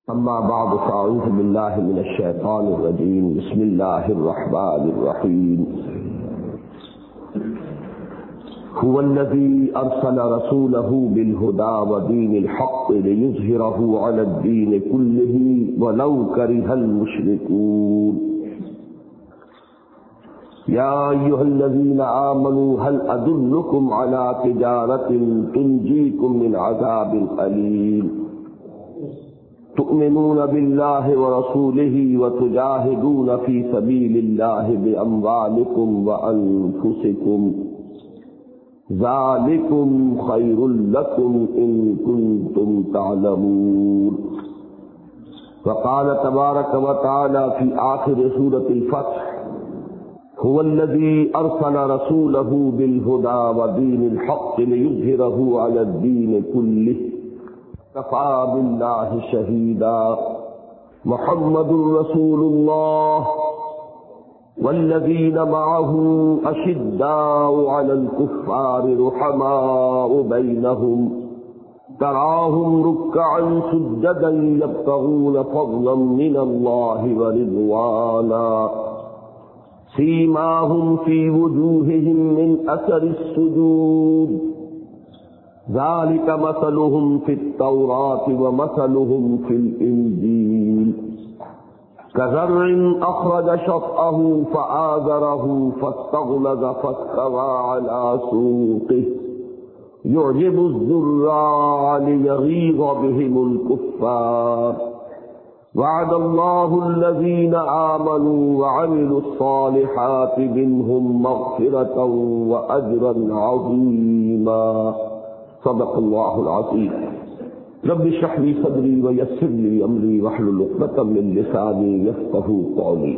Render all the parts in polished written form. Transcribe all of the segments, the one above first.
اما بعد فاعوذ باللہ من الشیطان الرجیم بسم اللہ الرحمن الرحیم هو الذی ارسل رسولہ بالہدی ودین الحق لیظہرہ علی الدین کلہ ولو کرہ المشرکون یا ایھا الذین آمنوا هل ادلکم علی تجارۃ تنجیکم من عذاب الیم تؤمنون بالله ورسوله وتجاهدون في سبيل الله بأموالكم وأنفسكم ذلكم خير لكم إن كنتم تعلمون. وقال تبارك وتعالى في آخر سورة الفتح هو الذي أرسل رسوله بالهدى ودين الحق ليظهره على الدين كله كفى بالله شهيدا محمد رسول الله والذين معه أشداء على الكفار رحماء بينهم تراهم ركعا سجدا يبتغون فضلا من الله ورضوانا سيماهم في وجوههم من أثر السجود ذلك مثلهم في التوراة ومثلهم في الإنجيل كزرع أخرج شطأه فآزره فاستغلظ فاستوى على سوقه يعجب الزراع ليغيظ بهم الكفار وعد الله الذين آمنوا وعملوا الصالحات منهم مغفرة وأجرا عظيما. صدق اللہ العظیم. رب اشرح لي صدری ويسر لي امری واحلل عقدۃ من لسانی يفقهوا قولی.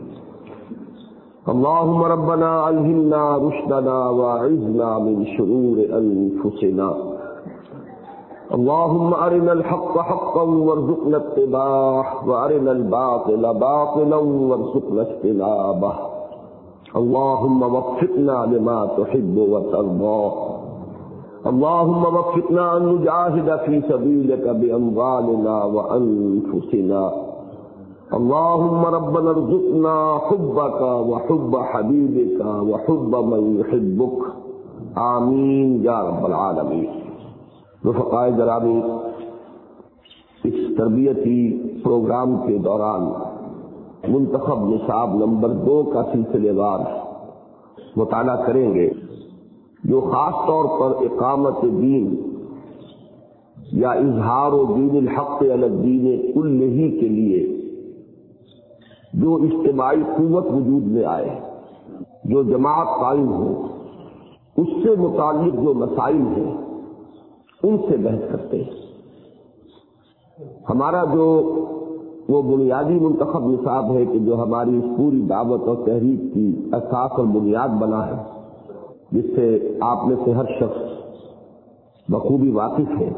اللهم ربنا الهمنا رشدنا واعذنا من شرور انفسنا. اللهم ارنا الحق حقا وارزقنا اتباعه وارنا الباطل باطلا وارزقنا اجتنابه. اللهم وفقنا لما تحب وترضى. اللهم وفقنا أن نجاهد في سبيلك بأموالنا وأنفسنا. اللهم ربنا ارزقنا حبك وحب حبيبك وحب من يحبك آمین یا رب العالمین. رفقائے گرامی، اس تربیتی پروگرام کے دوران منتخب نصاب نمبر 2 کا سلسلے وار مطالعہ کریں گے، جو خاص طور پر اقامت دین یا اظہار و دین الحق علی الدین کلہ کے لیے جو اجتماعی قوت وجود میں آئے، جو جماعت قائم ہو، اس سے متعلق جو مسائل ہیں ان سے بحث کرتے ہیں. ہمارا جو وہ بنیادی منتخب نصاب ہے کہ جو ہماری اس پوری دعوت اور تحریک کی اساس اور بنیاد بنا ہے، جس سے آپ میں سے ہر شخص بخوبی واقف ہے،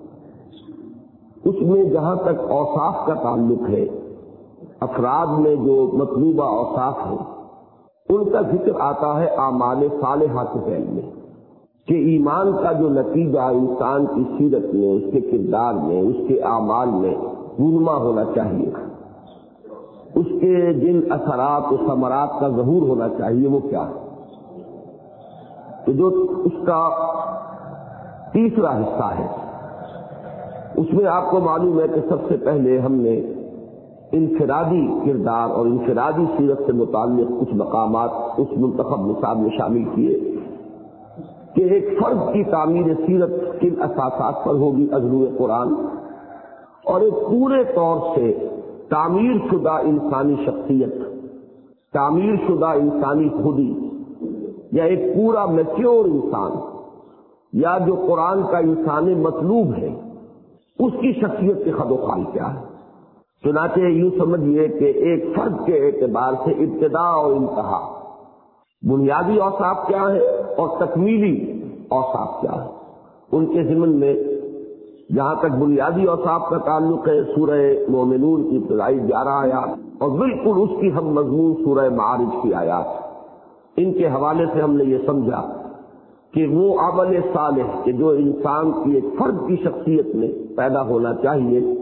اس میں جہاں تک اوصاف کا تعلق ہے، افراد میں جو مطلوبہ اوصاف ہیں ان کا ذکر آتا ہے اعمال صالحہ کے ذیل میں، کہ ایمان کا جو نتیجہ انسان کی سیرت میں، اس کے کردار میں، اس کے اعمال میں رونما ہونا چاہیے، اس کے جن اثرات و ثمرات کا ظہور ہونا چاہیے وہ کیا ہے. تو جو اس کا تیسرا حصہ ہے، اس میں آپ کو معلوم ہے کہ سب سے پہلے ہم نے انفرادی کردار اور انفرادی سیرت سے متعلق کچھ مقامات اس منتخب نصاب میں شامل کیے کہ ایک فرد کی تعمیر سیرت کن اساسات پر ہوگی از روئے قرآن، اور ایک پورے طور سے تعمیر شدہ انسانی شخصیت، تعمیر شدہ انسانی خودی، یا ایک پورا میچور انسان، یا جو قرآن کا انسان مطلوب ہے، اس کی شخصیت کے خد و خال کیا ہے. چنانچہ یوں سمجھیے کہ ایک فرد کے اعتبار سے ابتدا اور انتہا، بنیادی اوصاف کیا ہے اور تکمیلی اوصاف کیا ہے. ان کے ضمن میں جہاں تک بنیادی اوصاف کا تعلق ہے، سورہ مومنون کی ابتدائی 11 آیات اور بالکل اس کی ہم مضمون سورہ معارج کی آیات، ان کے حوالے سے ہم نے یہ سمجھا کہ وہ عمل صالح کہ جو انسان کی ایک فرد کی شخصیت میں پیدا ہونا چاہیے،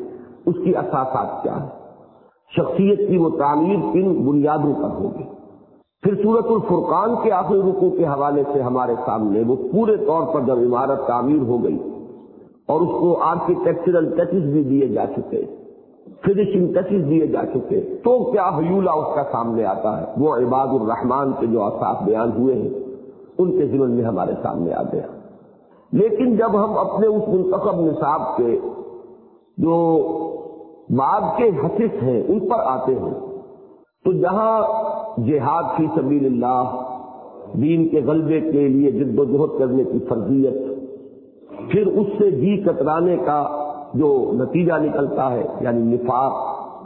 اس کی اساسات کیا ہے، شخصیت کی وہ تعمیر کن بنیادوں پر ہوگی۔ پھر سورۃ الفرقان کے آخری رکوع کے حوالے سے ہمارے سامنے وہ پورے طور پر جب عمارت تعمیر ہو گئی اور اس کو آرکیٹیکچرل ٹچز بھی دیے جا چکے، فنیشنگ ٹچز دیے جا چکے، تو کیا حیولہ اس کا سامنے آتا ہے، وہ عباد الرحمن کے جو اوصاف بیان ہوئے ہیں ان کے ذمن میں ہمارے سامنے آ گیا۔ لیکن جب ہم اپنے اس منتخب نصاب کے جو بعد کے حصص ہیں ان پر آتے ہیں تو جہاں جہاد فی سبیل اللہ، دین کے غلبے کے لیے جد و جہد کرنے کی فرضیت، پھر اس سے جی کترانے کا جو نتیجہ نکلتا ہے یعنی نفاق،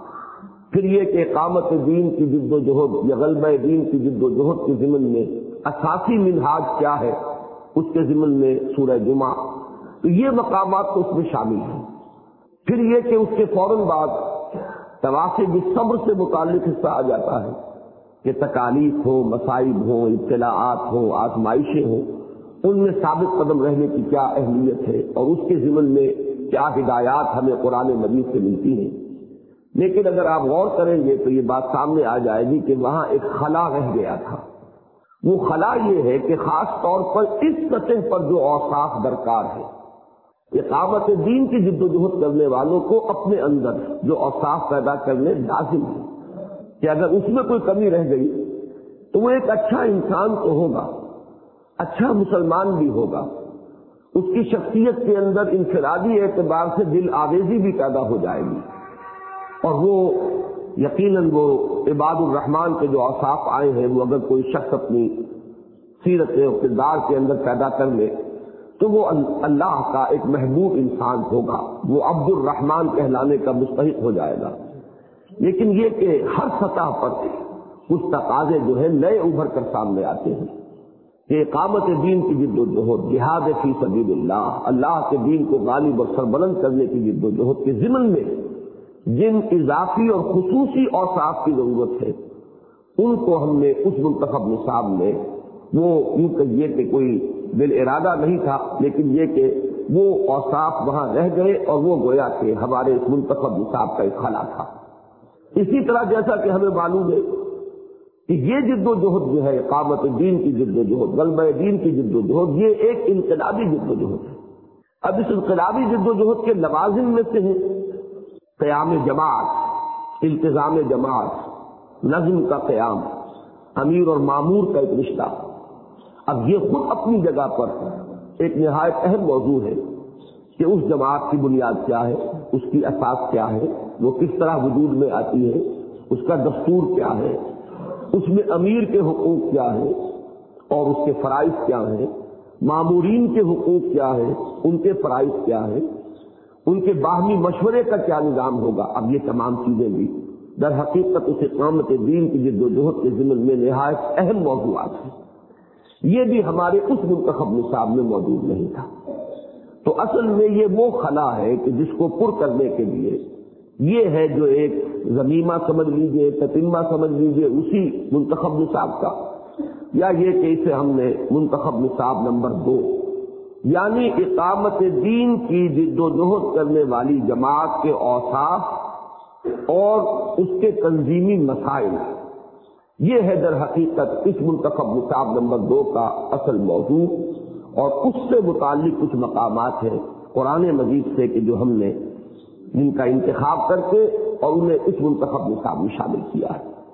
پھر یہ کہ اقامت دین کی جد و جہد یا غلبہ دین کی جد و جہد کے ضمن میں اساسی منہاج کیا ہے اس کے ضمن میں سورہ جمعہ، تو یہ مقامات تو اس میں شامل ہیں۔ پھر یہ کہ اس کے فوراً بعد تواصی بالصبر سے متعلق حصہ آ جاتا ہے کہ تکالیف ہوں، مصائب ہوں، ابتلاءات ہوں، آزمائشیں ہوں، ان میں ثابت قدم رہنے کی کیا اہمیت ہے اور اس کے ضمن میں کیا ہدایات ہمیں قرآن مجید سے ملتی ہیں۔ لیکن اگر آپ غور کریں گے تو یہ بات سامنے آ جائے گی کہ وہاں ایک خلا رہ گیا تھا۔ وہ خلا یہ ہے کہ خاص طور پر اس سطح پر جو اوصاف درکار ہے، اقامت دین کی جد و جہد کرنے والوں کو اپنے اندر جو اوصاف پیدا کرنے لازم ہے کہ اگر اس میں کوئی کمی رہ گئی تو وہ ایک اچھا انسان تو ہوگا، اچھا مسلمان بھی ہوگا، اس کی شخصیت کے اندر انفرادی اعتبار سے دل آویزی بھی پیدا ہو جائے گی، اور وہ یقیناً وہ عباد الرحمن کے جو اوصاف آئے ہیں وہ اگر کوئی شخص اپنی سیرت و کردار کے اندر پیدا کر لے تو وہ اللہ کا ایک محبوب انسان ہوگا، وہ عبد الرحمن کہلانے کا مستحق ہو جائے گا۔ لیکن یہ کہ ہر سطح پر کچھ تقاضے جو ہے نئے ابھر کر سامنے آتے ہیں کہ اقامت دین کی جد و جہد، جہاد فی سبیل اللہ، اللہ کے دین کو غالب اور سربلند کرنے کی جد و جہد کے ضمن میں جن اضافی اور خصوصی اوصاف کی ضرورت ہے ان کو ہم نے اس منتخب نصاب میں، وہ یوں کہیے کہ کوئی بالارادہ نہیں تھا لیکن یہ کہ وہ اوصاف وہاں رہ گئے اور وہ گویا کہ ہمارے اس منتخب نصاب کا ایک خلا تھا۔ اسی طرح جیسا کہ ہمیں معلوم ہے کہ یہ جد و جہد جو ہے اقامت دین کی جد و جہد، غلبہ دین کی جد و جہد، یہ ایک انقلابی جد و جہد ہے۔ اب اس انقلابی جد و جہد کے لوازم میں سے ہے قیام جماعت، التزام جماعت، نظم کا قیام، امیر اور مامور کا ایک رشتہ۔ اب یہ خود اپنی جگہ پر ایک نہایت اہم موضوع ہے کہ اس جماعت کی بنیاد کیا ہے، اس کی اساس کیا ہے، وہ کس طرح وجود میں آتی ہے، اس کا دستور کیا ہے، اس میں امیر کے حقوق کیا ہے اور اس کے فرائض کیا ہیں، مامورین کے حقوق کیا ہے، ان کے فرائض کیا ہیں، ان کے باہمی مشورے کا کیا نظام ہوگا۔ اب یہ تمام چیزیں بھی در حقیقت اس اقامت دین کی جد و جہد کے ضمن میں نہایت اہم موضوعات ہیں۔ یہ بھی ہمارے اس منتخب نصاب میں موجود نہیں تھا۔ تو اصل میں یہ وہ خلا ہے کہ جس کو پر کرنے کے لیے یہ ہے جو ایک ضمیمہ سمجھ لیجئے، تتمہ سمجھ لیجئے اسی منتخب نصاب کا، یا یہ کہ اسے ہم نے منتخب نصاب نمبر 2 یعنی اقامت دین کی جد و جہد کرنے والی جماعت کے اوصاف اور اس کے تنظیمی مسائل، یہ ہے در حقیقت اس منتخب نصاب نمبر 2 کا اصل موضوع، اور اس سے متعلق کچھ مقامات ہیں قرآن مجید سے کہ جو ہم نے جن کا انتخاب کر کے اور انہیں اس منتخب نصاب میں شامل کیا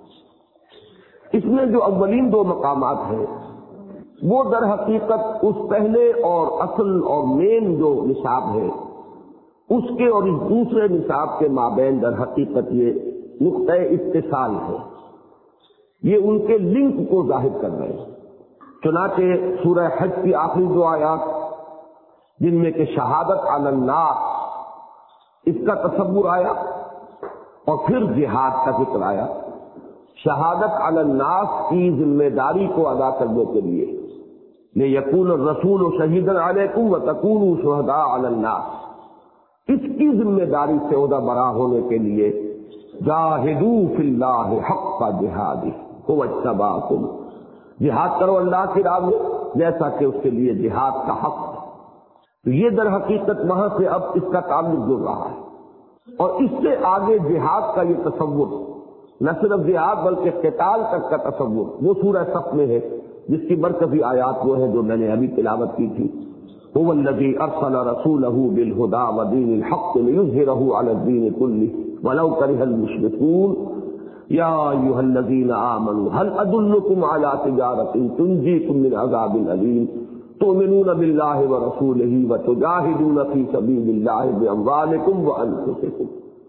ہے۔ اس میں جو اولین 2 مقامات ہیں وہ در حقیقت اس پہلے اور اصل اور مین جو نصاب ہے اس کے اور اس دوسرے نصاب کے مابین در حقیقت یہ نقطہ اتصال ہے، یہ ان کے لنک کو ظاہر کر رہے ہیں۔ چنانچہ سورہ حج کی آخری 2 آیات جن میں کہ شہادت علی الناس اس کا تصور آیا اور پھر جہاد کا ذکر آیا، شہادت علی الناس کی ذمہ داری کو ادا کرنے کے لیے لیکون الرسول شہیدا علیکم وتکونوا شہداء علی الناس، اس کی ذمہ داری سے عہدہ برآ ہونے کے لیے جاہدوا فی اللہ حق جہادہ هو اجتباکم، جہاد کرو اللہ کی راہ میں جیسا کہ اس کے لیے جہاد کا حق ہے۔ تو یہ در حقیقت وہاں سے اب اس کا تعلق جڑ رہا ہے۔ اور اس سے آگے جہاد کا یہ تصور، نہ صرف جہاد بلکہ قتال تک کا تصور، وہ سورہ صف میں ہے جس کی مرکزی آیات وہ ہے جو میں نے ابھی تلاوت کی تھی۔ هو الذی ارسل رسولہ بالہدی ودین الحق لیظہرہ علی الدین کلہ ولو کرہ المشرکون یا ایھا الذین آمنوا هل ادلکم علی تجارۃ تنجیکم من عذاب علیم تؤمنون باللہ ورسولہ وتجاہدون فی سبیل اللہ باموالکم وانفسکم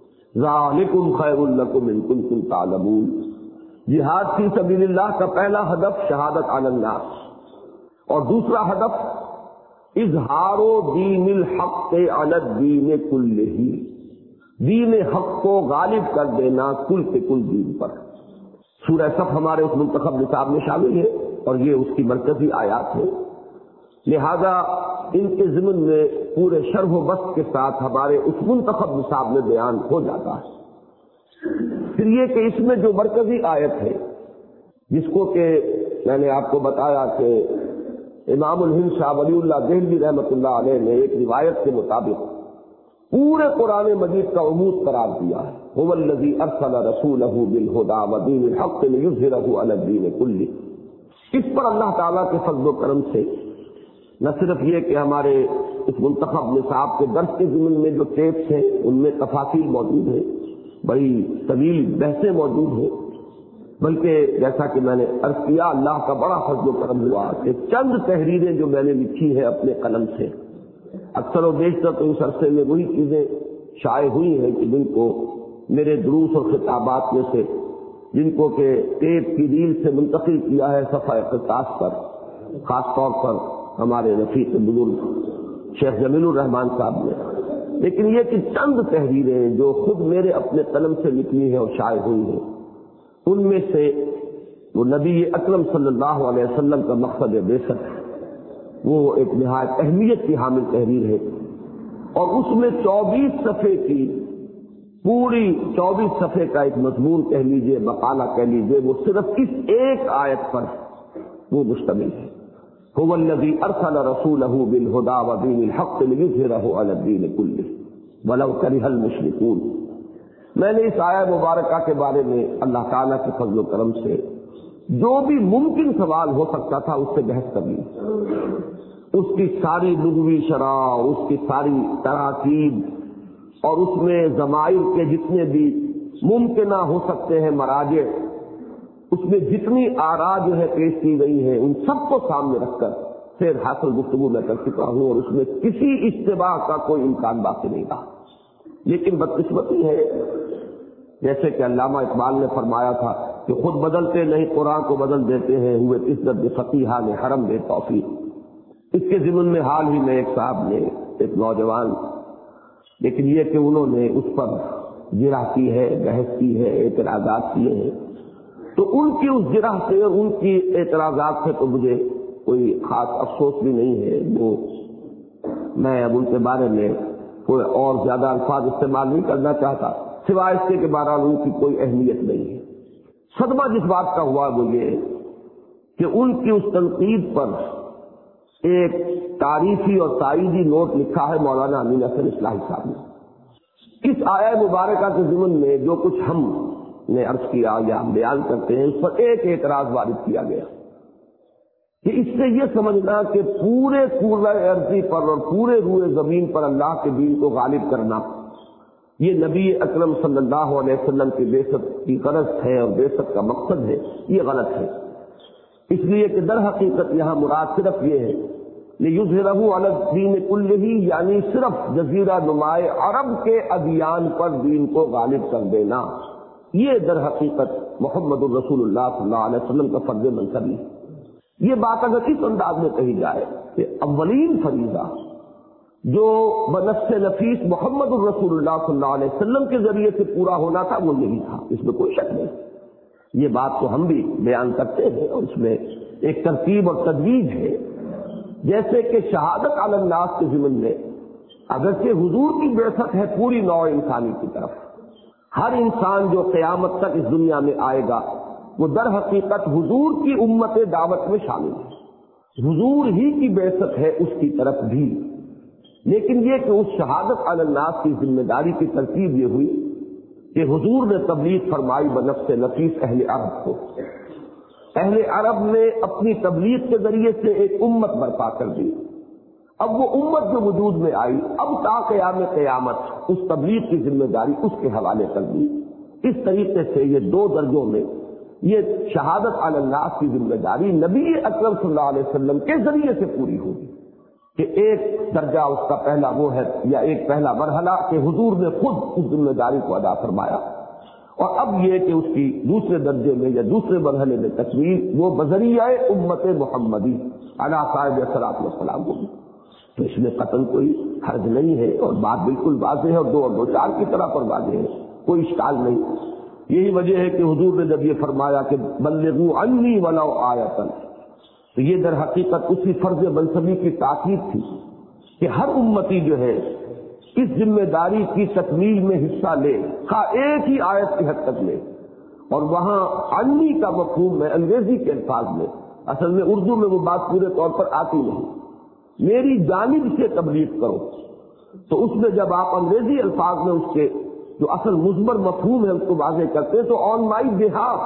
ذالکم خیر لکم ان کنتم تعلمون۔ جہاد فی سبیل اللہ کا پہلا ہدف شہادت علی الناس، اور دوسرا ہدف اظہار دین الحق علی الدین کلہ، دین حق کو غالب کر دینا کل کے کل دین پر۔ سورہ صف ہمارے اس منتخب نصاب میں شامل ہے اور یہ اس کی مرکزی آیات ہے، لہذا ان کے ضمن میں پورے شرح و بسط کے ساتھ ہمارے اس منتخب نصاب میں بیان ہو جاتا ہے۔ پھر یہ کہ اس میں جو مرکزی آیت ہے جس کو کہ میں نے آپ کو بتایا کہ امام الہند شاہ ولی اللہ دہلوی رحمۃ اللہ علیہ نے ایک روایت کے مطابق پورے قرآن مجید کا عمود قرار دیا ہے، هو الذی ارسل رسولہ بالہدی ودین الحق لیظہرہ علی الدین کلہ۔ اس پر اللہ تعالیٰ کے فضل و کرم سے نہ صرف یہ کہ ہمارے اس منتخب نصاب کے درس کے ضمن میں جو ٹیپس ہیں ان میں تفاصیل موجود ہیں، بڑی طویل بحثیں موجود ہیں، بلکہ جیسا کہ میں نے عرض کیا اللہ کا بڑا فضل و کرم ہوا کہ چند تحریریں جو میں نے لکھی ہیں اپنے قلم سے، اکثر و بیشتر تو اس عرصے میں وہی چیزیں شائع ہوئی ہیں کہ جن کو میرے دروس اور خطابات میں سے جن کو کہ ٹیپ کی ریل سے منتقل کیا ہے صفحہ اقتصاص پر، خاص طور پر ہمارے رفیق بزرگ شیخ جمیل الرحمان صاحب نے، لیکن یہ کہ چند تحریریں جو خود میرے اپنے قلم سے لکھی ہیں اور شائع ہوئی ہیں، ان میں سے وہ نبی اکرم صلی اللہ علیہ وسلم کا مقصد بعثت ہے، وہ ایک نہایت اہمیت کی حامل تحریر ہے، اور اس میں 24 صفحے کی پوری 24 صفحے کا ایک مضمون کہہ لیجئے، مقالہ کہہ لیجئے، وہ صرف اس ایک آیت پر وہ مشتمل ہے، هو الذی ارسل رسولہ بالہدی ودین الحق لیظہرہ علی الدین کلہ ولو کرہ المشرکون۔ میں نے اس آیہ مبارکہ کے بارے میں اللہ تعالیٰ کے فضل و کرم سے جو بھی ممکن سوال ہو سکتا تھا اس سے بحث کر لی، اس کی ساری لغوی شرح، اس کی ساری تراکیب اور اس میں ضمائر کے جتنے بھی ممکنہ ہو سکتے ہیں مراجع، اس میں جتنی آراء جو ہے پیش کی گئی ہیں ان سب کو سامنے رکھ کر پھر حاصل گفتگو میں کر چکا ہوں، اور اس میں کسی اشتباہ کا کوئی امکان باقی نہیں رہا۔ لیکن بدقسمتی ہے جیسے کہ علامہ اقبال نے فرمایا تھا کہ خود بدلتے نہیں قرآن کو بدل دیتے ہیں، ہوئے عزت فقیہہ نے حرم دے توفیق۔ اس کے ضمن میں حال ہی میں ایک صاحب نے، ایک نوجوان، لیکن یہ کہ انہوں نے اس پر جرح کی ہے، بحث کی ہے، اعتراضات کیے ہیں، تو ان کی اس جرح سے اور ان کی اعتراضات سے تو مجھے کوئی خاص افسوس بھی نہیں ہے، وہ میں اب ان کے بارے میں کوئی اور زیادہ الفاظ استعمال نہیں کرنا چاہتا، سوائے اس کے کہ بہرحال ان کی کوئی اہمیت نہیں ہے۔ صدمہ جس بات کا ہوا وہ یہ کہ ان کی اس تنقید پر ایک تعریفی اور تائیدی نوٹ لکھا ہے مولانا امین حسن اصلاحی صاحب نے۔ اس آیہ مبارکہ کے ضمن میں جو کچھ ہم نے عرض کیا یا ہم بیان کرتے ہیں اس پر ایک اعتراض وارد کیا گیا کہ اس سے یہ سمجھنا کہ پورے کرۂ ارضی پر اور پورے روئے زمین پر اللہ کے دین کو غالب کرنا یہ نبی اکرم صلی اللہ علیہ وسلم کی بعثت کی غرض ہے اور بعثت کا مقصد ہے، یہ غلط ہے، اس لیے کہ در حقیقت یہاں مراد صرف یہ ہے لیظہرہ علی الدین کلہ، یعنی صرف جزیرہ نمائے عرب کے ادیان پر دین کو غالب کر دینا، یہ در حقیقت محمد الرسول اللہ صلی اللہ علیہ وسلم کا فرض منصبی ہے۔ یہ بات اگر اس انداز میں کہی جائے کہ اولین فریضہ جو بنفس نفیس محمد الرسول اللہ صلی اللہ علیہ وسلم کے ذریعے سے پورا ہونا تھا وہ یہی تھا، اس میں کوئی شک نہیں، یہ بات تو ہم بھی بیان کرتے ہیں، اور اس میں ایک ترتیب اور تدریج ہے، جیسے کہ شہادت علی الناس کے ضمن میں اگرچہ حضور کی بعثت ہے پوری نوع انسانی کی طرف، ہر انسان جو قیامت تک اس دنیا میں آئے گا وہ در حقیقت حضور کی امت دعوت میں شامل ہے، حضور ہی کی بعثت ہے اس کی طرف بھی، لیکن یہ کہ اس شہادت علی الناس کی ذمہ داری کی ترتیب یہ ہوئی کہ حضور نے تبلیغ فرمائی بنفس نفیس اہل عرب کو. اہل عرب نے اپنی تبلیغ کے ذریعے سے ایک امت برپا کر دی. اب وہ امت جو وجود میں آئی، اب تا قیام قیامت اس تبلیغ کی ذمہ داری اس کے حوالے کر دی. اس طریقے سے یہ دو درجوں میں یہ شہادت علی الناس کی ذمہ داری نبی اکرم صلی اللہ علیہ وسلم کے ذریعے سے پوری ہوگی کہ ایک درجہ اس کا پہلا وہ ہے یا ایک پہلا مرحلہ کہ حضور نے خود اس ذمہ داری کو ادا فرمایا، اور اب یہ کہ اس کی دوسرے درجے میں یا دوسرے مرحلے میں تکمیل وہ بذریعہ امت محمدی علی صاحب الصلاۃ والسلام ہوگی. تو اس میں قطعاً کوئی حرج نہیں ہے اور بات بالکل واضح ہے اور دو چار کی طرح پر واضح ہے، کوئی اشکال نہیں. یہی وجہ ہے کہ حضور نے جب یہ فرمایا کہ بلغوا عنی ولو آیۃ، تو یہ در حقیقت اسی فرض منصبی کی تاکید تھی کہ ہر امتی جو ہے اس ذمہ داری کی تکمیل میں حصہ لے، خواہ ایک ہی آیت کی حد تک لے. اور وہاں عنی کا مفہوم ہے انگریزی کے الفاظ میں، اصل میں اردو میں وہ بات پورے طور پر آتی نہیں. میری جانب سے تبلیغ کرو، تو اس میں جب آپ انگریزی الفاظ میں اس کے جو اصل مثبت مفہوم ہے اس کو واضح کرتے ہیں تو آن مائی بہاف،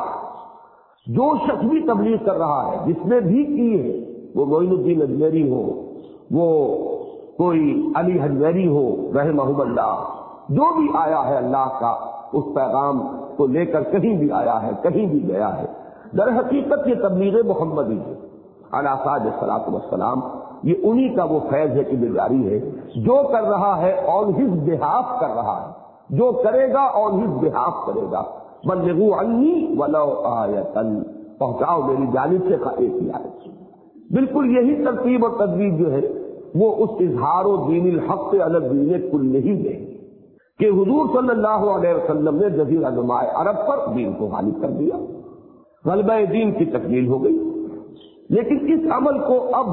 جو شخص بھی تبلیغ کر رہا ہے جس نے بھی کی ہے، وہ معین الدین اجمیری ہو، وہ کوئی علی حجویری ہو رحمہ اللہ، جو بھی آیا ہے اللہ کا اس پیغام کو لے کر کہیں بھی آیا ہے، کہیں بھی گیا ہے، در حقیقت یہ تبلیغ محمدی ہے علی صاحب الصلاۃ والسلام. یہ انہی کا وہ فیض ہے کہ بیداری ہے. جو کر رہا ہے آن ہز بہاف کر رہا ہے، جو کرے گا آن ہز بہاف کرے گا. بلغوا عنی ولو آیۃ، پہنچاؤ میری جانب سے ایک ہی آیت. بالکل یہی ترتیب اور تدبیر جو ہے وہ اس اظہار و دین الحق علی الدین کلہ میں کہ حضور صلی اللہ علیہ وسلم نے جزیرہ نما عرب پر دین کو غالب کر دیا، غلبہ دین کی تکمیل ہو گئی. لیکن اس عمل کو اب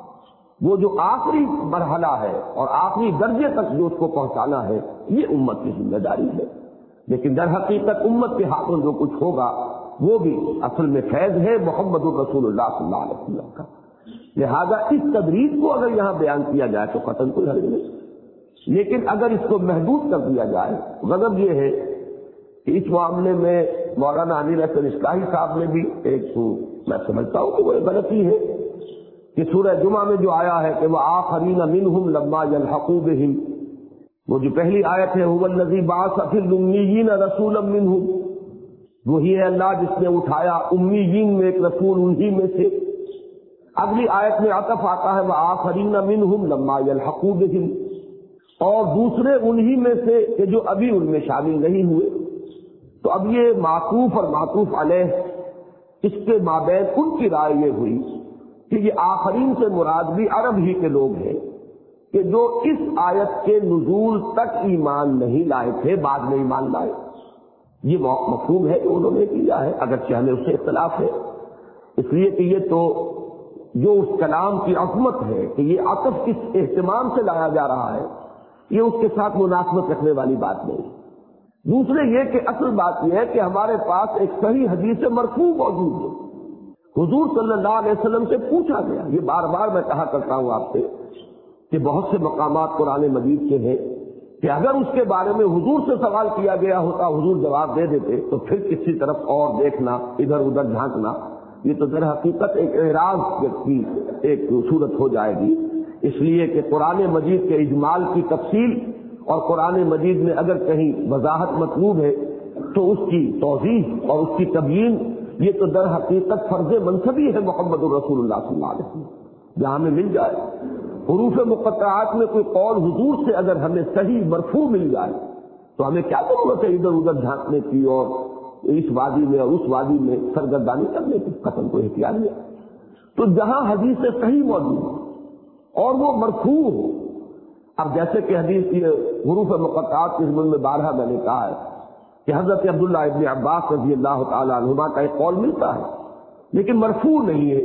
وہ جو آخری مرحلہ ہے اور آخری درجے تک جو اس کو پہنچانا ہے یہ امت کی ذمہ داری ہے. لیکن در حقیقت امت کے ہاتھوں جو کچھ ہوگا وہ بھی اصل میں فیض ہے محمد الرسول اللہ صلی اللہ علیہ وسلم کا. لہذا اس تدریج کو اگر یہاں بیان کیا جائے تو قطعاً کوئی حرج نہیں، لیکن اگر اس کو محدود کر دیا جائے، غضب یہ ہے کہ اس معاملے میں مولانا انیل حسن اصلاحی صاحب نے بھی ایک میں سمجھتا ہوں کہ وہ غلطی ہے کہ سورہ جمعہ میں جو آیا ہے کہ وآخرین منہم لما یلحقوا بہم، وہ جو پہلی آیت ہے هو الذی بعث فی الامیین رسولا منہم، وہی ہے اللہ جس نے اٹھایا امیین میں ایک رسول انہی میں سے. اگلی آیت میں عطف آتا ہے وآخرین منہم لما یلحقوا بہم، اور دوسرے انہی میں سے کہ جو ابھی ان میں شامل نہیں ہوئے. تو اب یہ معطوف اور معطوف علیہ اس کے مابین ان کی رائے یہ ہوئی کہ یہ آخرین سے مراد بھی عرب ہی کے لوگ ہیں کہ جو اس آیت کے نزول تک ایمان نہیں لائے تھے، بعد میں ایمان لائے. یہ مفہوم ہے کہ انہوں نے کیا ہے، اگرچہ ہمیں اس سے اختلاف ہے، اس لیے کہ یہ تو جو اس کلام کی عظمت ہے کہ یہ عطف کس اہتمام سے لایا جا رہا ہے یہ اس کے ساتھ مناسبت رکھنے والی بات نہیں. دوسرے یہ کہ اصل بات یہ ہے کہ ہمارے پاس ایک صحیح حدیث مرفوع موجود ہے. حضور صلی اللہ علیہ وسلم سے پوچھا گیا، یہ بار بار میں کہا کرتا ہوں آپ سے کہ بہت سے مقامات قرآن مجید کے ہیں کہ اگر اس کے بارے میں حضور سے سوال کیا گیا ہوتا حضور جواب دے دیتے تو پھر کسی طرف اور دیکھنا، ادھر ادھر جھانکنا، یہ تو در حقیقت ایک اعراض کی ایک صورت ہو جائے گی. اس لیے کہ قرآن مجید کے اجمال کی تفصیل اور قرآن مجید میں اگر کہیں وضاحت مطلوب ہے تو اس کی توضیح اور اس کی تبیین یہ تو در حقیقت فرض منصبی ہے محمد الرسول اللہ صلی اللہ علیہ وسلم. جہاں ہمیں مل جائے حروف مقطعات میں کوئی قول حضور سے اگر ہمیں صحیح مرفوع مل جائے تو ہمیں کیا ضرورت ہے ادھر ادھر جھانکنے کی اور اس وادی میں اور اس وادی میں سرگردانی کرنے کی، قسم کو اختیار لیا. تو جہاں حدیث صحیح موجود ہے اور وہ مرفوع ہو، اب جیسے کہ حدیث یہ حروف مقطعات کے ضمن میں بارہا میں نے کہا ہے کہ حضرت عبداللہ ابن عباس رضی اللہ تعالی عنہما کا ایک قول ملتا ہے لیکن مرفوع نہیں ہے،